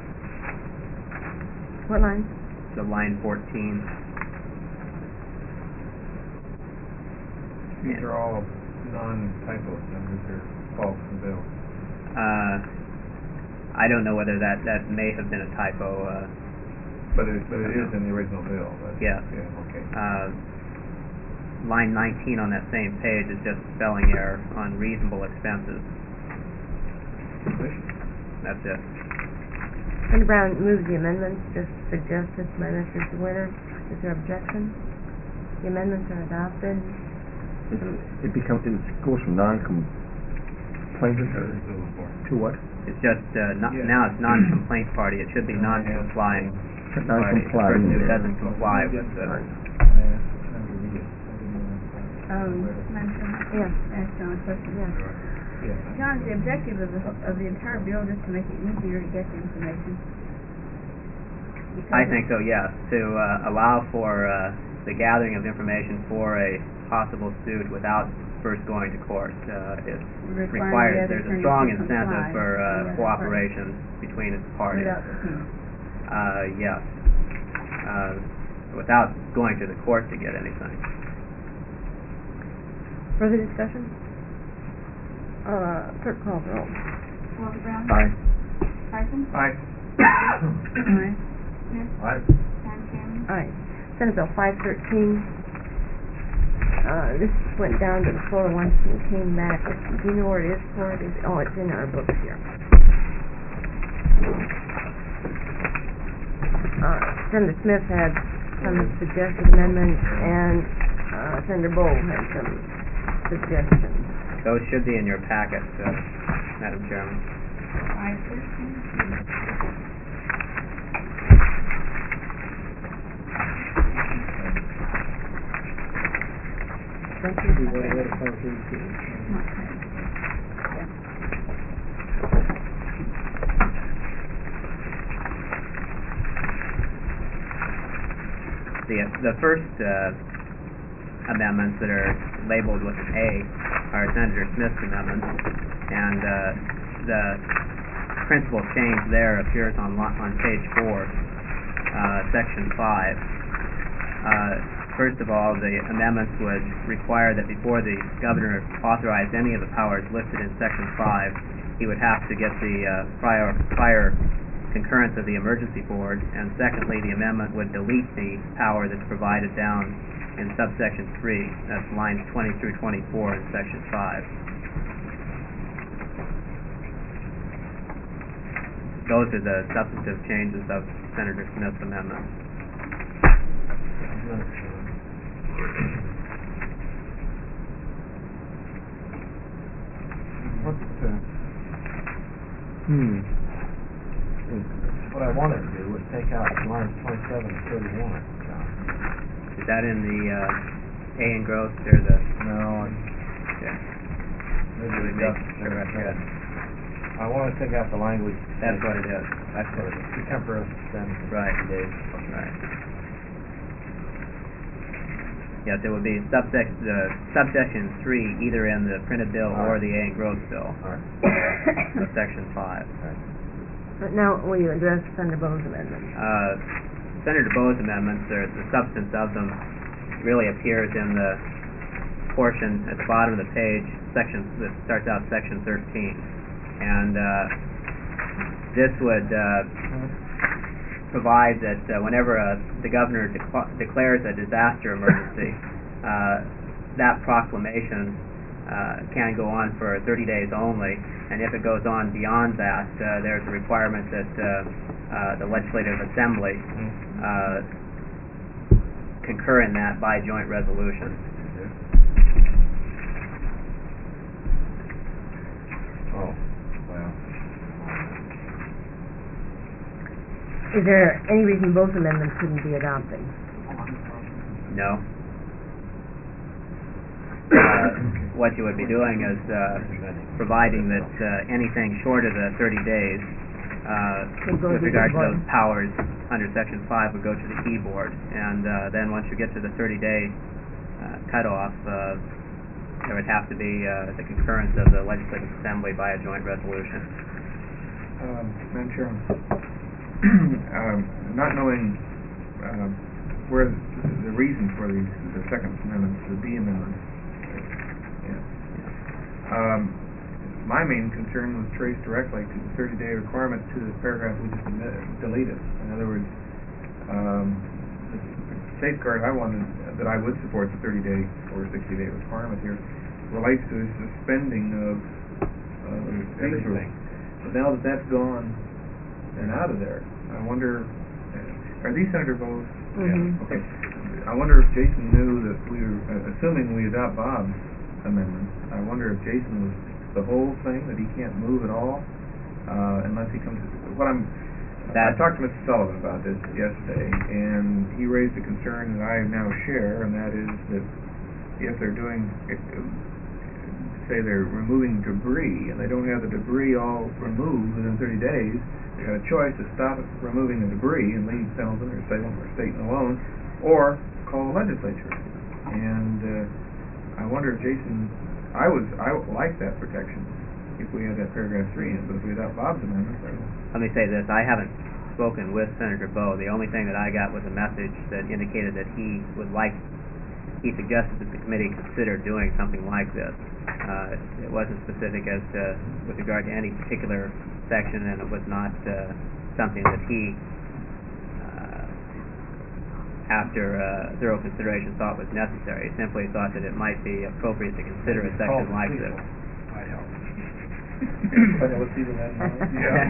What line? So line fourteen. These are all non-typos, numbers are false in the bill. Uh, I don't know whether that, that may have been a typo. Uh, But it, but it is in the original bill. That's- Yeah. Yeah, okay. uh, line nineteen on that same page is just spelling error on reasonable expenses. That's it. Senator Brown moves the amendments just suggested by Mister Winter. Is there objection? The amendments are adopted. It, it becomes, it goes from non-complainant or to what? It's just, uh, not, Yeah. now it's non-complaint party. It should be non-complying party. The Non-compliant. person who doesn't comply with the, Um, Madam Chairman? Yes. Ask John a question. Yes. John, is the objective of the, of the entire bill just to make it easier to get the information? I think so, yes, to uh, allow for uh, the gathering of information for a possible suit without first going to court. Uh, it requires, the other there's a attorneys strong to incentive comply for uh, with the cooperation between its parties. Without the fee. Uh, yes. Uh, without going to the court to get anything. Further discussion? Uh, clerk call the roll. Walter Brown? Aye. Carson? Aye. Aye. Smith? Aye. Madam Chairman? Aye. Senate Bill five thirteen. Uh, this went down to the floor once and came back. Do you know where it is for it? Is, oh, it's in our books here. Uh, Senator Smith had some suggested amendments, and uh, Senator Bowe had some suggestions. Those should be in your packet, uh, Madam Chairman. Five thirteen? Thank you. The, the first uh, amendments that are labeled with an A are Senator Smith's amendments, and uh, the principal change there appears on lo- on page four, uh, section five. Uh, first of all, the amendments would require that before the governor authorized any of the powers listed in section five, he would have to get the uh, prior prior concurrence of the emergency board, and secondly, the amendment would delete the power that's provided down in subsection three. That's lines twenty through twenty-four in section five. Those are the substantive changes of Senator Smith's amendment. What, uh, Hmm. what I wanted to do was take out lines twenty-seven and thirty-one, John. Is that in the uh, A engrossed or the? No, Yeah. maybe Really we make got sure I yeah. get. I want to take out the language. That's what it is. That's what it is. The temporary suspension. Right. Days. Right. Yes, it would be subsec- the subsection three, either in the printed bill or the A engrossed bill, All right. of section five. But now, will you address Senator Bowe's amendment? Uh, Senator Bowe's amendments, or the substance of them, really appears in the portion at the bottom of the page, section that starts out section thirteen, and uh, this would uh, provide that uh, whenever uh, the governor decla- declares a disaster emergency, uh, that proclamation uh, can go on for thirty days only, and if it goes on beyond that, uh, there's a requirement that uh, uh, the Legislative Assembly uh, concur in that by joint resolution. Oh, well. Is there any reason both amendments couldn't be adopted? No. Uh, what you would be doing is uh, providing that uh, anything short of the thirty days uh, Would go with to the regard to board. those powers under section five would go to the keyboard, and uh, then once you get to the thirty day uh, cutoff, uh, there would have to be uh, the concurrence of the Legislative Assembly by a joint resolution. Um, Madam Chairman, um, not knowing um, where the, the reason for these, the Second Amendment, the B Amendment, yeah. Um, my main concern was traced directly to the thirty-day requirement to the paragraph we just deleted. In other words, um, the safeguard I wanted, that I would support the thirty-day or sixty-day requirement here, relates to the suspending of uh, everything. But now that that's gone and out of there, I wonder, uh, are these Senator Bowe's? Mm-hmm. Yeah. Okay. I wonder if Jason knew that we were, uh, assuming we adopt Bob's amendment, I wonder if Jason was the whole thing, that he can't move at all, uh, unless he comes to, what I'm, That- I talked to Mister Sullivan about this yesterday, and he raised a concern that I now share, and that is that if they're doing, if, say they're removing debris, and they don't have the debris all removed within thirty days, they got a choice to stop removing the debris and leave Pendleton or Salem or Staten alone, or call the legislature. And uh, I wonder if Jason, I was, I like that protection if we had that paragraph three in, but if we adopt Bob's amendment, I don't. Let me say this, I haven't spoken with Senator Bowe. The only thing that I got was a message that indicated that he would like, he suggested that the committee consider doing something like this. Uh, it wasn't specific as to, with regard to any particular section, and it was not uh, something that he, uh, after uh, thorough consideration, thought was necessary. He simply thought that it might be appropriate to consider a section like this. Might help. Yeah.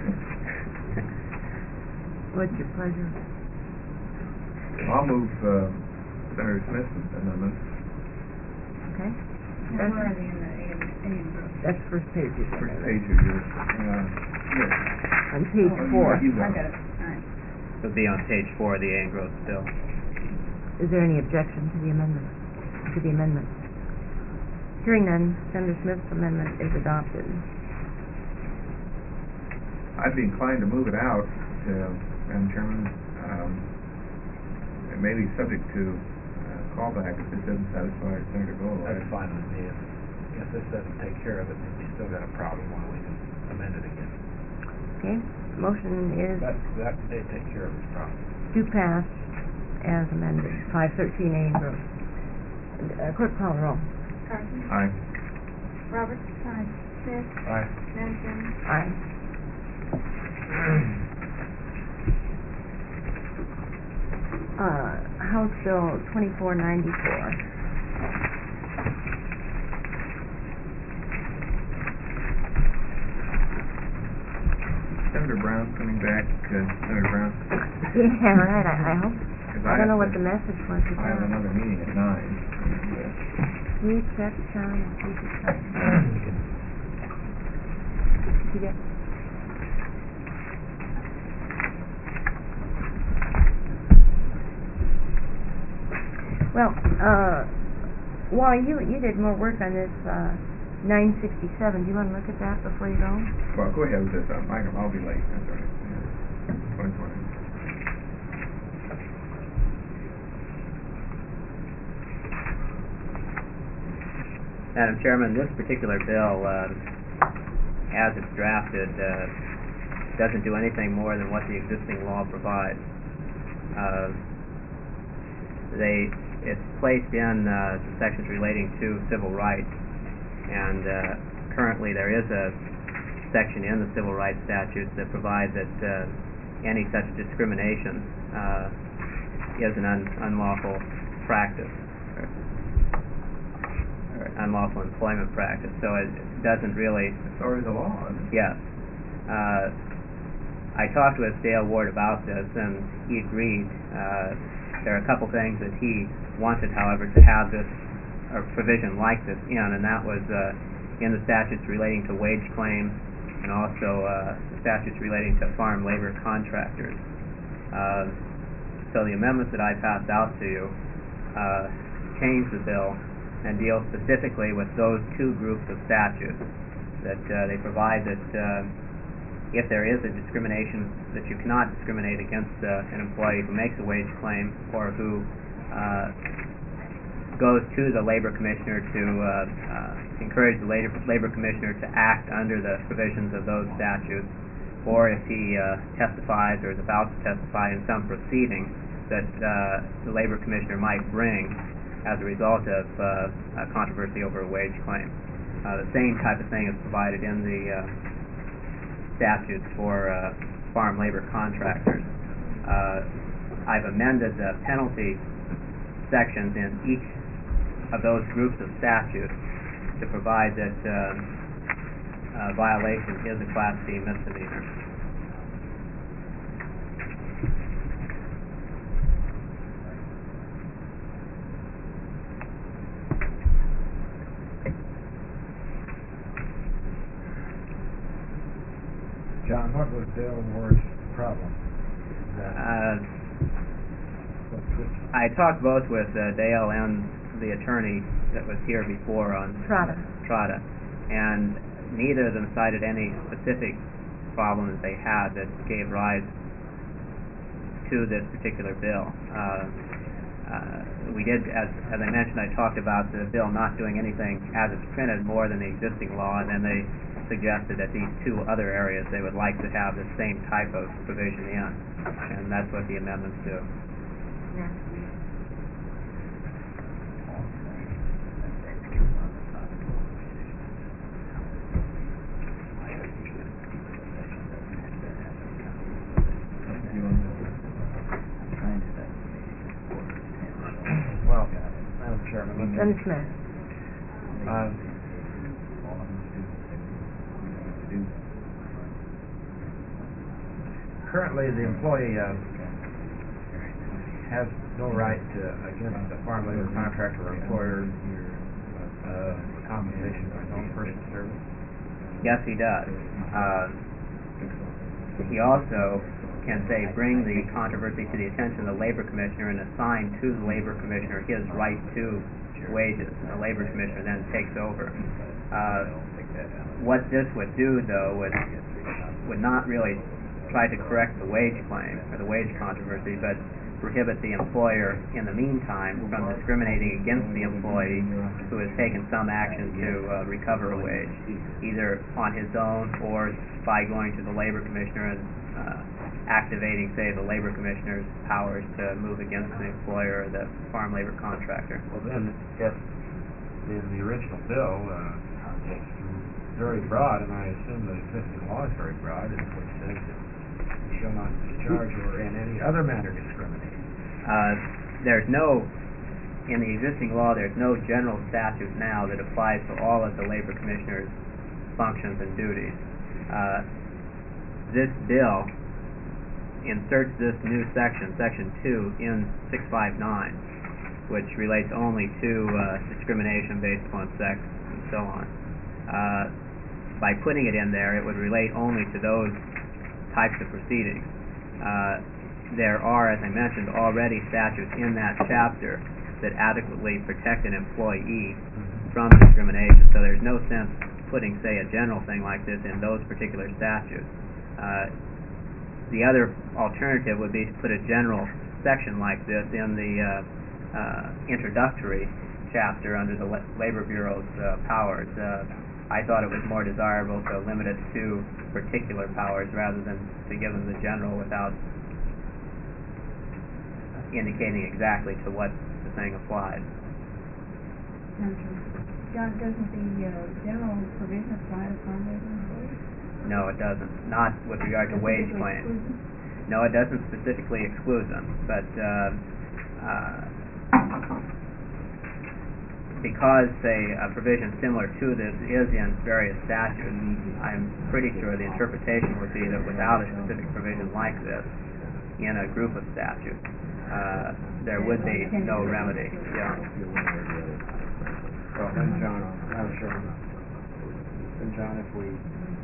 What's your pleasure? I'll move uh, Senator Smith's amendment. Okay. Now, where are they in the, in, in the That's first page. of it. First page of yours. Uh, here. On page Oh, you four. got- you I got got it. it, all right. It would be on page four of the Angrove bill. Is there any objection to the amendment? To the amendment? Hearing none, Senator Smith's amendment is adopted. I'd be inclined to move it out, uh, Madam Chairman. Um, it may be subject to uh, callback if this doesn't satisfy Senator Bowe. That's fine with me. If, if this doesn't take care of it, then we still got a problem, while we can amend it again. Okay, motion is That, that, they take care of this problem. to pass as amended, five thirteen A Grove. Uh, Clerk call the roll. Carson? Aye. Roberts? Aye. Smith? Aye. Madam Chairman? Aye. Uh, House Bill twenty-four ninety-four. Senator Brown's coming back. Uh, Senator Brown. Yeah, right, I, I hope. 'Cause I don't know have what to- the message was. I have another meeting at nine. And, uh, Can you check, John, and see if it's got- Did you get? Well, uh, Wally, you, you did more work on this, uh, nine sixty-seven. Do you want to look at that before you go? well, go ahead with this. I'm, I'll be late. That's all right. Yeah. twenty-four. Madam Chairman, this particular bill, uh, as it's drafted, uh, doesn't do anything more than what the existing law provides. Uh, they, it's placed in uh, the sections relating to civil rights, and uh, currently there is a section in the civil rights statutes that provides that uh, any such discrimination uh, is an un- unlawful practice, or, or unlawful employment practice. So it doesn't really. It's already the law, isn't it? Yes. Uh, I talked with Dale Ward about this, and he agreed. Uh, there are a couple things that he wanted, however, to have this or provision like this in, and that was uh, in the statutes relating to wage claims, and also uh, the statutes relating to farm labor contractors. Uh, so the amendments that I passed out to you uh, change the bill and deal specifically with those two groups of statutes. That uh, they provide that uh, if there is a discrimination, that you cannot discriminate against uh, an employee who makes a wage claim or who uh, goes to the labor commissioner to uh, uh, encourage the labor, labor commissioner to act under the provisions of those statutes, or if he uh, testifies or is about to testify in some proceeding that uh, the labor commissioner might bring as a result of uh, a controversy over a wage claim. Uh, the same type of thing is provided in the uh, statutes for uh, farm labor contractors. Uh, I've amended the penalty sections in each of those groups of statutes to provide that uh, uh, violation is a Class C misdemeanor. John, what was Dale Ward's problem? Uh, I talked both with uh, Dale and the attorney that was here before on Trotta. Trotta, and neither of them cited any specific problems they had that gave rise to this particular bill. Uh, uh, we did, as, as I mentioned, I talked about the bill not doing anything as it's printed more than the existing law, and then they suggested that these two other areas they would like to have the same type of provision in, and that's what the amendments do. Well, Madam Chairman, let me... Dennis Smith. Uh, currently, the employee uh, has no right to, against the farm labor contractor or employer uh, compensation for his own personal service. Yes, he does. Uh, he also can say, bring the controversy to the attention of the labor commissioner and assign to the labor commissioner his right to wages. The labor commissioner then takes over. Uh, what this would do, though, would would not really try to correct the wage claim or the wage controversy, but prohibit the employer in the meantime from discriminating against the employee who has taken some action to uh, recover a wage, either on his own or by going to the labor commissioner and uh, activating, say, the labor commissioner's powers to move against the employer or the farm labor contractor. Well, then, if in the original bill, uh, it's very broad, and I assume the existing law is very broad, and which says that you shall not discharge or in any other manner discriminate. Uh, there's no, in the existing law, there's no general statute now that applies to all of the labor commissioner's functions and duties. Uh, this bill inserts this new section, section two, in six five nine, which relates only to uh, discrimination based upon sex and so on. Uh, by putting it in there, it would relate only to those types of proceedings. Uh, there are, as I mentioned, already statutes in that chapter that adequately protect an employee from discrimination, so there's no sense putting, say, a general thing like this in those particular statutes. Uh, the other alternative would be to put a general section like this in the uh, uh, introductory chapter under the La- Labor Bureau's uh, powers. Uh, I thought it was more desirable to limit it to particular powers rather than to give them the general without indicating exactly to what the thing applied. John, doesn't the uh, general provision apply to farm labor employees? No, it doesn't. Not with regard to wage claims. No, it doesn't specifically exclude them, but uh, uh, because, say, a provision similar to this is in various statutes, I'm pretty sure the interpretation would be that without a specific provision like this in a group of statutes, uh, there would be no remedy. Yeah. Well, then, John, Madam Chairman, then, John, if we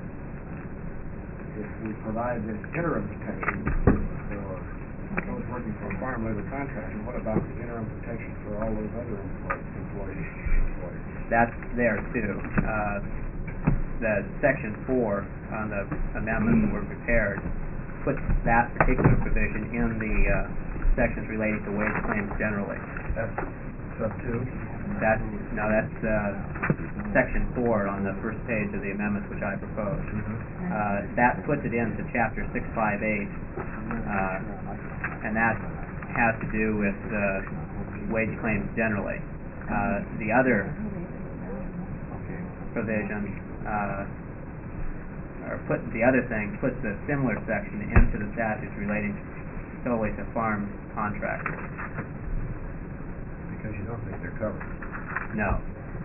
if we provide this interim protection for those working for a farm labor contractor, what about the interim protection for all those other employees? employees, employees? That's there too. Uh, the section four on the amendments that were prepared puts that particular provision in the uh, sections relating to wage claims generally. That's sub two? That's, no, that's, uh, section four on the first page of the amendments which I proposed. Uh, that puts it into chapter six five eight, uh, and that has to do with, uh, wage claims generally. Uh, the other provision, uh, or put, the other thing puts a similar section into the statutes relating solely to farm contractors. Because you don't think they're covered. No.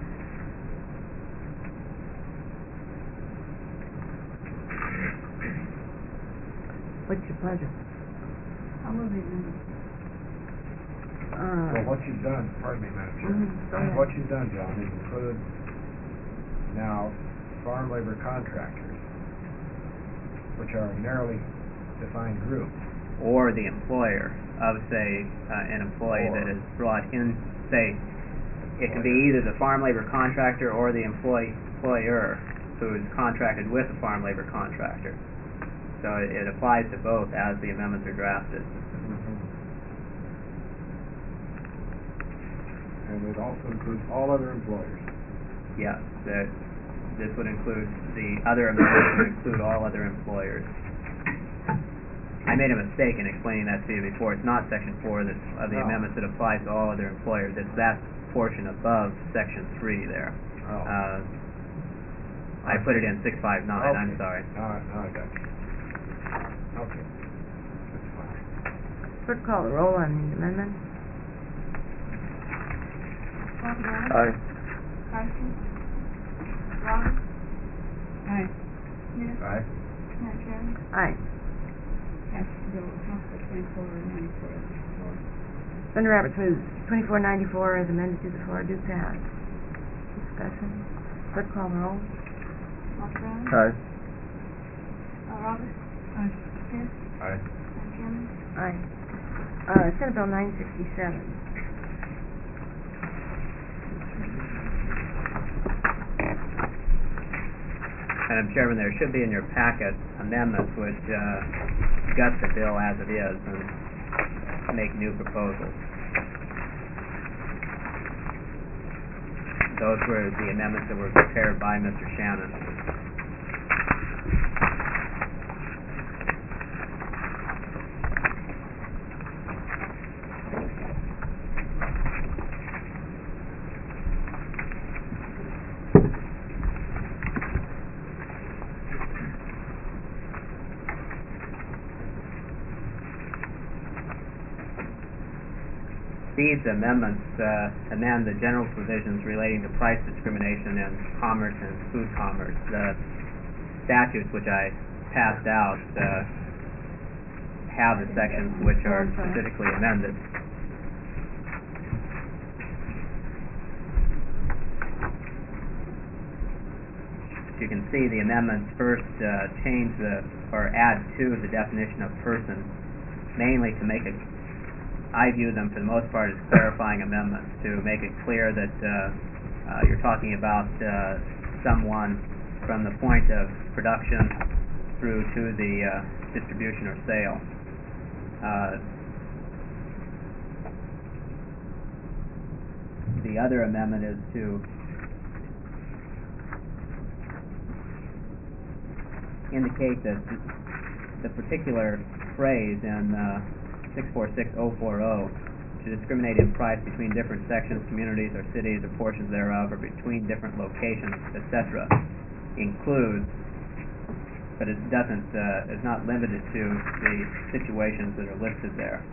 What's your pleasure? I'll move it in. Uh, Well, what you've done, pardon me, Madam Chair, Mhm, go ahead. what you've done, John, is include now farm labor contractors, which are a narrowly defined group. Or the employer of, say, uh, an employee Or. that is brought in, say, it can be either the farm labor contractor or the employee, employer who is contracted with a farm labor contractor. So it, it applies to both as the amendments are drafted. And it also includes all other employers. Yes, that, this would include, the other amendments would include all other employers. I made a mistake in explaining that to you before. It's not section four that, of the Oh. amendments that applies to all other employers. It's that portion above section three there. Oh. Uh, I put it in six five nine, I'm Okay. sorry. Now, I- now I got you. Okay. That's fine. Clerk, call the roll on these amendments. Caldwell. Aye. Carson. Roberts. Aye. Smith. Aye. Madam Chairman. Aye. Pass the bill, House Bill twenty-four ninety-four to the floor. Thunder Roberts moves twenty-four ninety-four as amended to the floor. Do pass. Discussion. Clerk, call the roll. Caldwell. Aye. Uh, Roberts. Aye. Smith. Aye. Madam Chairman. Aye. Uh, Senate Bill nine sixty-seven. Madam Chairman, there should be in your packet amendments which uh, gut the bill as it is and make new proposals. Those were the amendments that were prepared by Mister Shannon. These amendments uh, amend the general provisions relating to price discrimination in commerce and food commerce. The statutes which I passed out uh, have the sections which are specifically amended. As you can see, the amendments first uh, change the, or add to the definition of person, mainly to make it, I view them for the most part as clarifying amendments to make it clear that uh, uh, you're talking about uh, someone from the point of production through to the uh, distribution or sale. Uh, the other amendment is to indicate that the particular phrase in uh, six four six oh four oh to discriminate in price between different sections, communities, or cities, or portions thereof, or between different locations, et cetera, includes, but it doesn't, uh, is not limited to the situations that are listed there.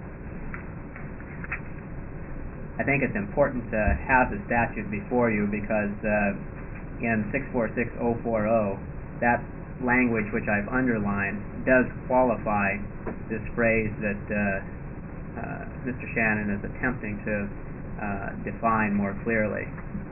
I think it's important to have the statute before you because uh, in six four six oh four oh, that language which I've underlined does qualify this phrase that uh, uh, Mister Shannon is attempting to uh, define more clearly.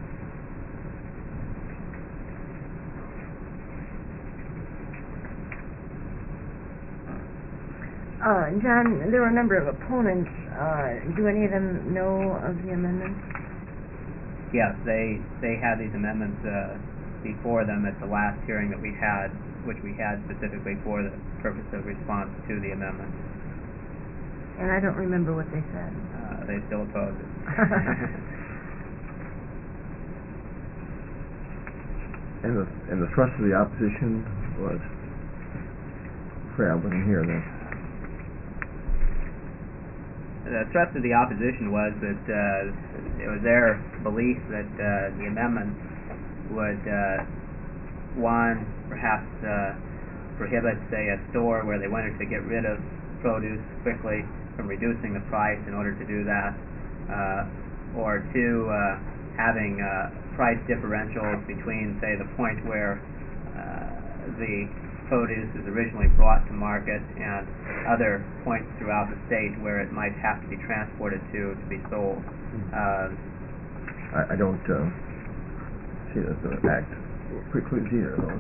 Uh, John, there were a number of opponents. Uh, do any of them know of the amendments? Yes, they they had these amendments uh, before them at the last hearing that we had, which we had specifically for the purpose of response to the amendment. And I don't remember what they said. Uh, they still oppose it. And the, and the thrust of the opposition was, sorry, I wasn't here then. The thrust of the opposition was that uh, it was their belief that uh, the amendment would, uh, one, perhaps uh, prohibit, say, a store where they wanted to get rid of produce quickly from reducing the price in order to do that, uh, or two, uh, having uh, price differentials between, say, the point where uh, the produce is originally brought to market and other points throughout the state where it might have to be transported to to be sold. Uh, I, I don't uh, see that the act precludes either of those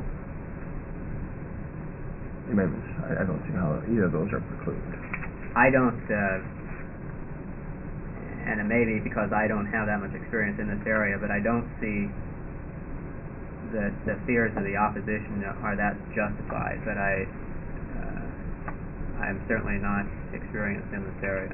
amendments. I, I don't see how either of those are precluded. I don't, uh, and it may be because I don't have that much experience in this area, but I don't see that the fears of the opposition are that justified. But I, uh, I'm certainly not experienced in this area.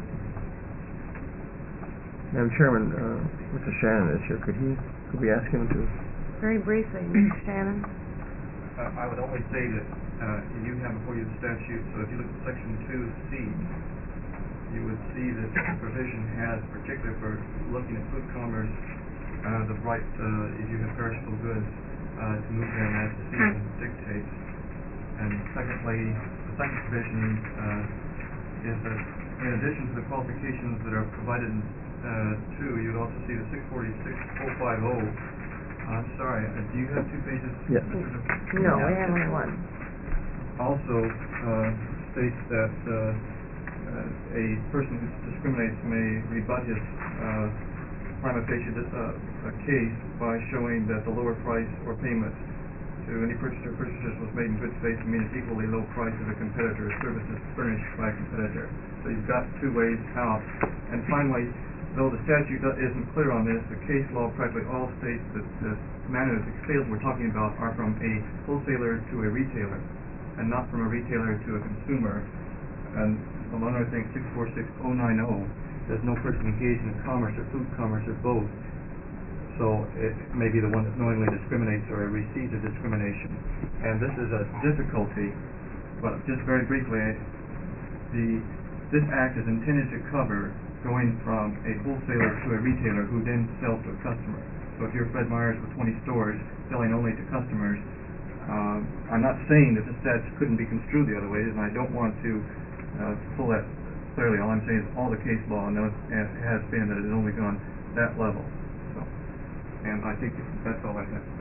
Madam Chairman, uh, Mister Shannon is here. Could he, could we ask him to? Very briefly, Mister Shannon. Uh, I would only say that uh, you have before you the statute, so if you look at section two C, you would see that the provision has, particularly for looking at food commerce, uh, the right, uh, if you have perishable goods, uh, to move them as the season dictates. And secondly, the second provision uh, is that in addition to the qualifications that are provided in uh, two, you'd also see the six forty-six oh five oh. I'm sorry, uh, do you have two pages? Yes. No, we have only one. Also uh, states that uh, uh, a person who discriminates may rebut his uh, prima facie uh, a case by showing that the lower price or payment to any purchaser or purchasers was made in good faith to mean an equally low price of a competitor or services furnished by a competitor. So you've got two ways out. And finally, though the statute isn't clear on this, the case law practically all states that the manner of the sales we're talking about are from a wholesaler to a retailer, and not from a retailer to a consumer. And among other things, six forty-six oh nine oh, there's no person engaged in commerce or food commerce or both. So it may be the one that knowingly discriminates or receives a discrimination. And this is a difficulty, but just very briefly, the this act is intended to cover going from a wholesaler to a retailer who then sells to a customer. So if you're Fred Meyers with twenty stores selling only to customers, um, I'm not saying that the statute couldn't be construed the other way, and I don't want to uh, pull that clearly. All I'm saying is all the case law knows, uh, has been that it has only gone that level. So, and I think that's all I have to say.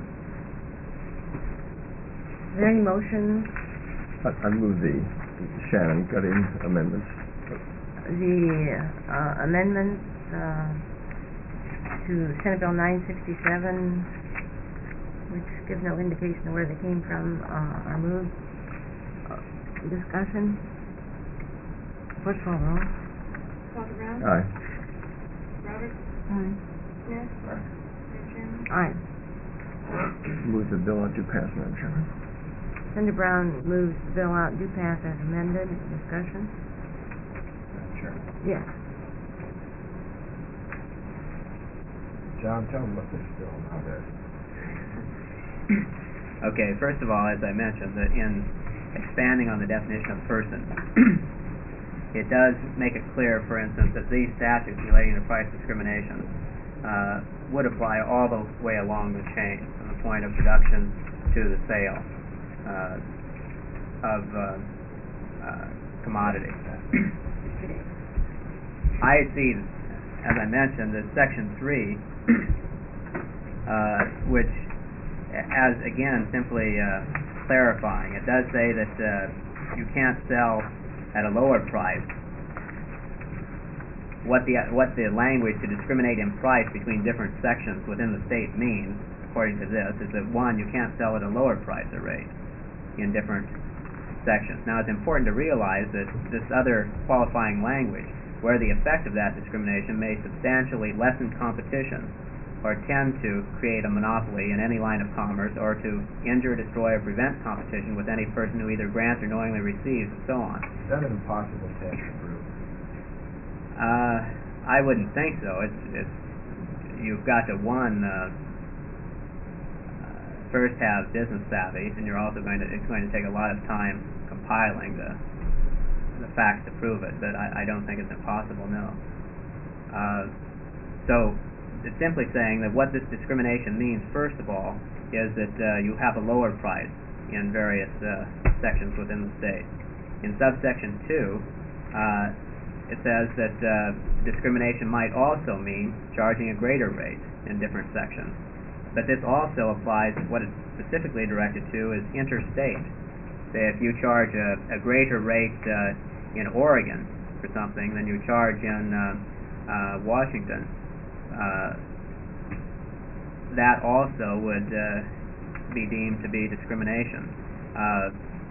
Is there any motion? I, I move the Shannon Gutting amendments. The uh, amendments uh, to Senate Bill nine sixty-seven, which give no indication of where they came from, uh, are moved. Uh, discussion? First call roll. Walter Brown? Aye. Roberts? Aye. Smith? Mayor Chairman? Aye. Move the bill out to pass, Madam Chairman. Senator Brown moves the bill out due pass as amended. Discussion? Sure. Yes. John, tell them what this bill now does. Okay, first of all, as I mentioned, that in expanding on the definition of person, it does make it clear, for instance, that these statutes relating to price discrimination uh, would apply all the way along the chain, from the point of production to the sale uh, of uh, uh, commodity. I see, as I mentioned, that Section three, uh, which, as again, simply uh, clarifying, it does say that uh, you can't sell at a lower price. What the what the language to discriminate in price between different sections within the state means, according to this, is that one, you can't sell at a lower price or rate in different sections. Now, it's important to realize that this other qualifying language, where the effect of that discrimination may substantially lessen competition or tend to create a monopoly in any line of commerce, or to injure, destroy, or prevent competition with any person who either grants or knowingly receives, and so on. Is that an impossible test to prove? Uh, I wouldn't think so. It's, it's you've got to, one, uh, uh, first have business savvy, and you're also going to, it's going to take a lot of time compiling the, the facts to prove it, but I, I don't think it's impossible, no. Uh, so, it's simply saying that what this discrimination means, first of all, is that uh, you have a lower price in various uh, sections within the state. In subsection two, uh, it says that uh, discrimination might also mean charging a greater rate in different sections. But this also applies, what it's specifically directed to is interstate. Say if you charge a, a greater rate uh, in Oregon for something than you charge in uh, uh, Washington, uh, that also would uh, be deemed to be discrimination. Uh,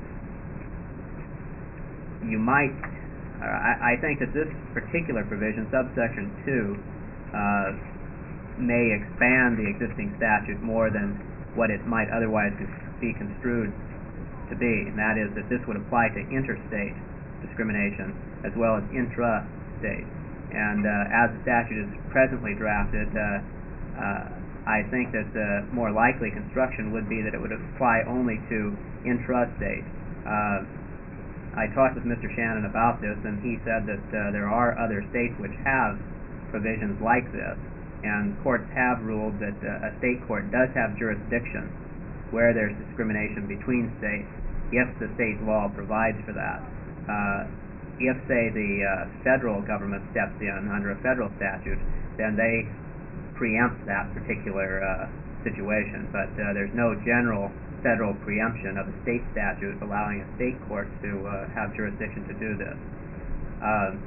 you might, uh, I, I think that this particular provision, subsection two, uh, may expand the existing statute more than what it might otherwise be construed to be, and that is that this would apply to interstate discrimination as well as intra-state. And uh, as the statute is presently drafted, uh, uh, I think that the more likely construction would be that it would apply only to intra-state. Uh, I talked with Mister Shannon about this, and he said that uh, there are other states which have provisions like this, and courts have ruled that uh, a state court does have jurisdiction where there's discrimination between states if the state law provides for that. Uh, if, say, the uh, federal government steps in under a federal statute, then they preempt that particular uh, situation. But uh, there's no general federal preemption of a state statute allowing a state court to uh, have jurisdiction to do this. Uh,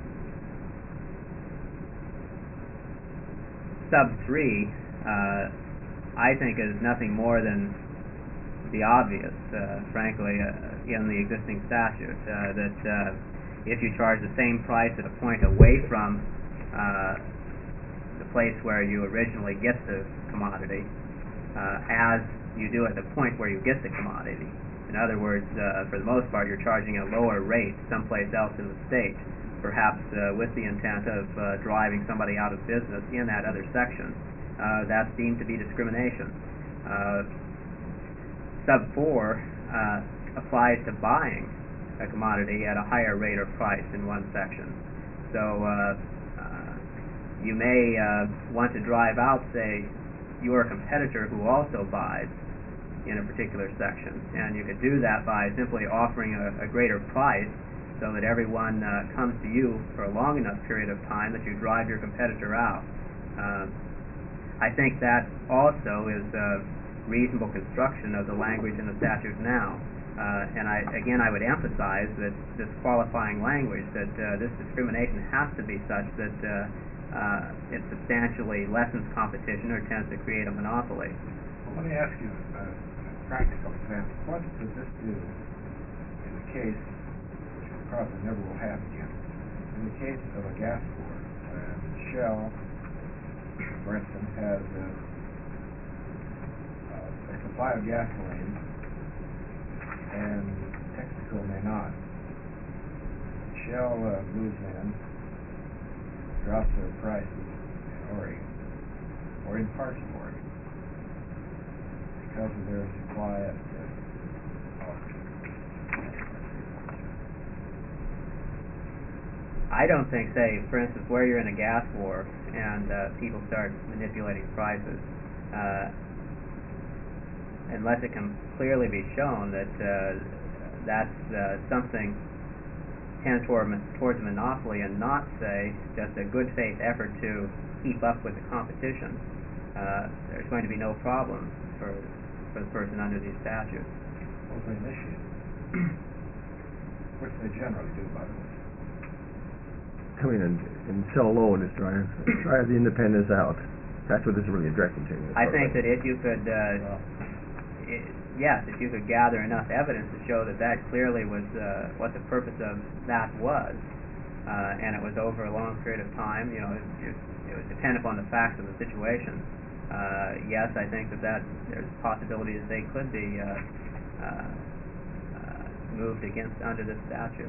Sub three, uh, I think, is nothing more than the obvious, uh, frankly, uh, in the existing statute, uh, that uh, if you charge the same price at a point away from uh, the place where you originally get the commodity, uh, as you do at the point where you get the commodity. In other words, uh, for the most part, you're charging a lower rate someplace else in the state, perhaps uh, with the intent of uh, driving somebody out of business in that other section. Uh, that's deemed to be discrimination. Uh, sub four uh, applies to buying a commodity at a higher rate or price in one section. So uh, uh, you may uh, want to drive out, say, your competitor who also buys in a particular section, and you could do that by simply offering a, a greater price, so that everyone uh, comes to you for a long enough period of time that you drive your competitor out. Uh, I think that also is a reasonable construction of the language in the statute now. Uh, and I, again, I would emphasize that this qualifying language, that uh, this discrimination has to be such that uh, uh, it substantially lessens competition or tends to create a monopoly. Well, let me ask you a, a practical example. What does this do in the case, probably never will happen again, in the case of a gas board? Uh, Shell, for instance, has a, uh, a supply of gasoline, and Texaco may not. Shell uh, moves in, drops their prices in Oregon, or in parts of Oregon, because of their supply at uh, I don't think, say, for instance, where you're in a gas war and uh, people start manipulating prices, uh, unless it can clearly be shown that uh, that's uh, something tends toward, towards a monopoly and not, say, just a good faith effort to keep up with the competition, uh, there's going to be no problem for, for the person under these statutes. Over initiate, which they generally do, by the way. Come in and, and sell low and just drive, drive the independents out. That's what this is really addressing to. I think that if you could, uh, it, yes, if you could gather enough evidence to show that that clearly was uh, what the purpose of that was, uh, and it was over a long period of time, you know, it, it, it would depend upon the facts of the situation. Uh, yes, I think that, that there's a possibility that they could be uh, uh, uh, moved against under this statute.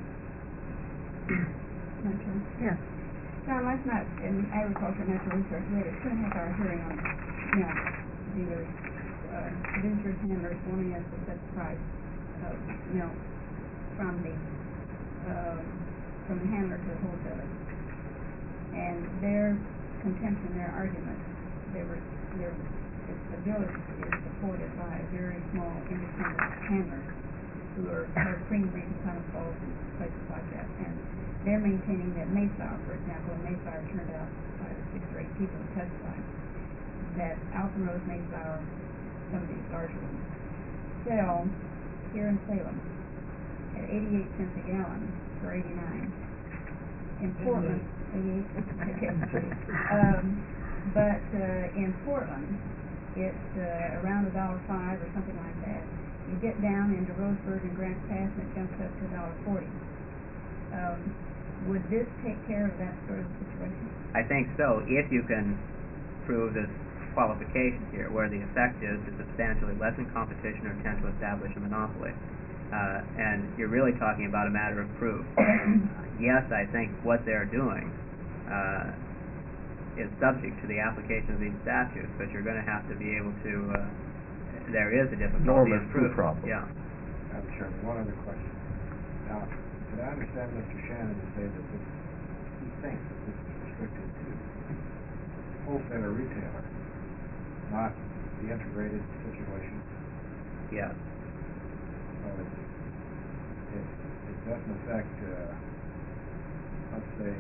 Yeah. John, last night in Agriculture and Natural Resources, we had a two and a half hour hearing on, you know, dealers, uh, uh, producers, handlers wanting us to set the price of milk from the, um, from the handler to the wholesaler. And their contention, their argument, they were, their, the village is supported by a very small independent handler who are, have creameries and Cotton Falls and places like that. And they're maintaining that Mayflower, for example, and Mayflower turned out by the six or eight people who testified, that Alpenrose, Mayflower, some of these larger ones, sell here in Salem at eighty-eight cents a gallon for eighty-nine. In Portland, eighty-eight cents. Okay. um, but uh, in Portland, it's uh, around a dollar five or something like that. You get down into Roseburg and Grants Pass, and it jumps up to a dollar forty. Um, would this take care of that sort of situation? I think so, if you can prove this qualification here, where the effect is to substantially lessen competition or tend to establish a monopoly. Uh, and you're really talking about a matter of proof. Yes, I think what they're doing uh, is subject to the application of these statutes, but you're going to have to be able to, uh, there is a difficulty in proof. problem. Yeah. Madam Chairman, one other question. Now, did I understand Mister Shannon to say that this, he thinks that this is restricted to wholesaler retailer, not the integrated situation? Yes. So it, it, it doesn't affect, uh, let's say,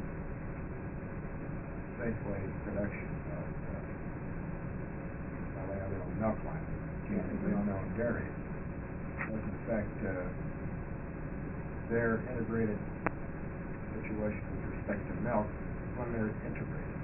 Safeway production of, uh, well, they have their own milk line, they don't own dairy. It doesn't affect, uh, their integrated situation with respect to milk when they're integrated.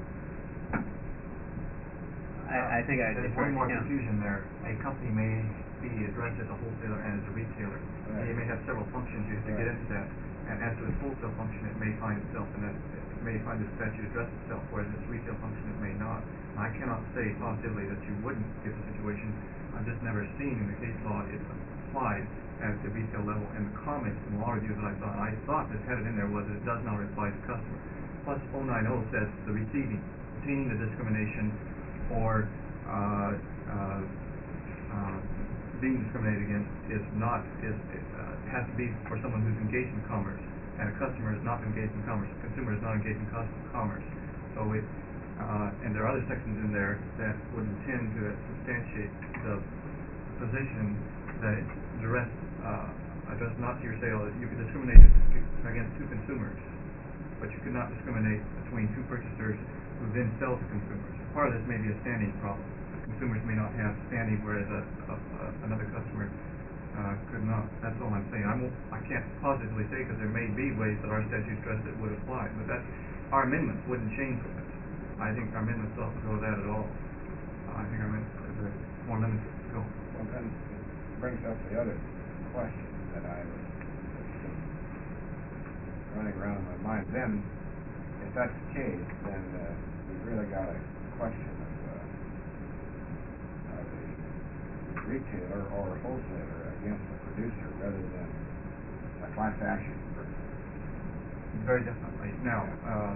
I, I think I There's defer one to more him. confusion there. A company may be addressed as a wholesaler and as a retailer. Right. It may have several functions. You have to get Right. into that. And as to its wholesale function, it may find itself in that, it may find the statute address itself, whereas its retail function, it may not. I cannot say positively that you wouldn't get the situation. I've just never seen in the case law it applied at the retail level. And the comments in law reviews that I saw, and I thought this headed in there, was it does not apply to customer. Plus, oh nine oh says the receiving, obtaining the discrimination, or uh, uh, uh, being discriminated against is not is uh, has to be for someone who's engaged in commerce, and a customer is not engaged in commerce. A consumer is not engaged in commerce. So it uh, and there are other sections in there that would intend to substantiate the position that it's addressed uh, addressed not to your sale. You could discriminate against two consumers, but you could not discriminate between two purchasers who then sell to consumers. Part of this may be a standing problem. Consumers may not have standing, whereas a, a, a, another customer uh, could not. That's all I'm saying. I won't, I can't positively say, because there may be ways that our statute address it would apply, but that our amendments wouldn't change that. I think our amendments don't go that at all. Uh, I think our amendments are more limited. Go. Well, then it brings up the other question that I was just running around in my mind. Then, if that's the case, then uh, we've really got a question of, uh, of a retailer or a wholesaler against the producer rather than a class action. Very definitely. Now, um,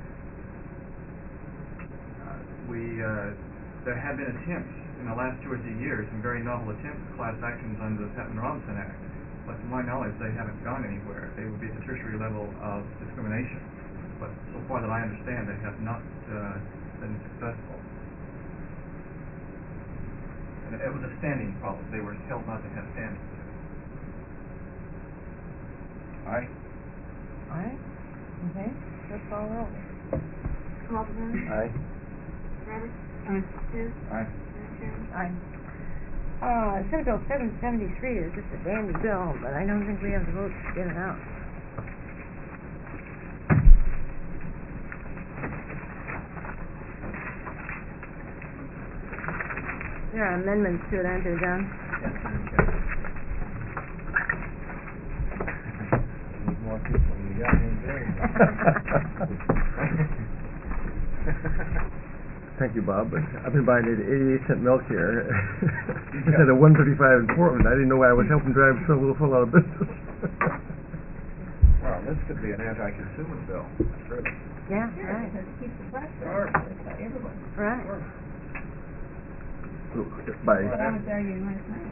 uh, we uh, there have been attempts in the last two or three years, some very novel attempts at class actions under the Patent-Robinson Act, but to my knowledge, they haven't gone anywhere. They would be at the tertiary level of discrimination, but so far that I understand, they have not uh, been successful. And it was a standing problem. They were held not to have standing. Aye? Aye. Okay, let's call roll. Haldeman? Aye. Rabbit? Aye. Hughes? Aye. Madam Chairman? Aye. Uh, Senate Bill seven seventy-three is just a dandy bill, but I don't think we have the votes to get it out. There are amendments to it, aren't there, John? Yes, Madam Chair. Need more people than you got in there. Thank you, Bob, but I've been buying eighty-eight cent milk here instead of one thirty-five in Portland. I didn't know I was helping drive so little full out of business. Well, this could be an anti-consumer bill. Really. Yeah, Sure, right, because it keeps the price Sure. down for everybody. right. by, What I was arguing last night.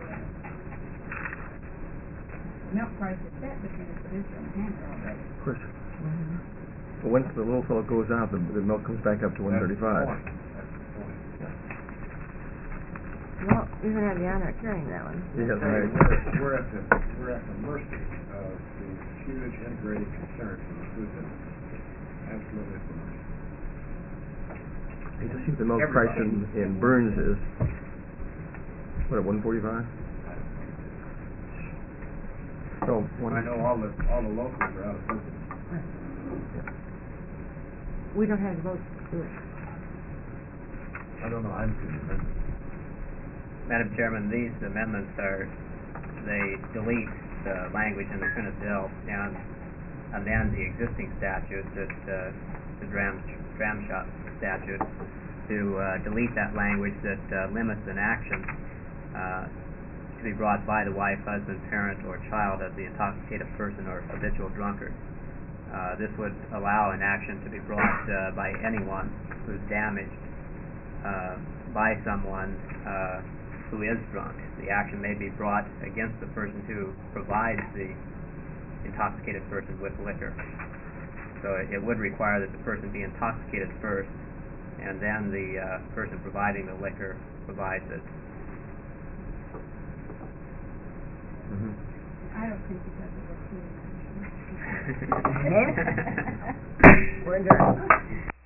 Milk price is set between the producer and the handler already. of course. But once the little fellow goes out, the, the milk comes back up to one thirty-five. That's the point. Well, you're gonna have the honor of carrying that one. Yeah, We're, right. we're at the, we're at the mercy of the huge integrated concerns in the food business. Absolutely at the mercy. You just see the milk price in, in Burns is, what, one forty-five? So, one, I know all the, all the locals are out of business. We don't have the votes to do it. I don't know, I'm concerned. Madam Chairman, these amendments are, they delete the language in the printed bill and amend the existing statute, that, uh, the dram, dram shop statute, to uh, delete that language that uh, limits an action uh, to be brought by the wife, husband, parent, or child of the intoxicated person or habitual drunkard. Uh, this would allow an action to be brought uh, by anyone who's damaged uh, by someone uh, who is drunk. The action may be brought against the person who provides the intoxicated person with liquor. So it, it would require that the person be intoxicated first, and then the uh, person providing the liquor provides it. Mhm. I don't think it does a good We're adjourned.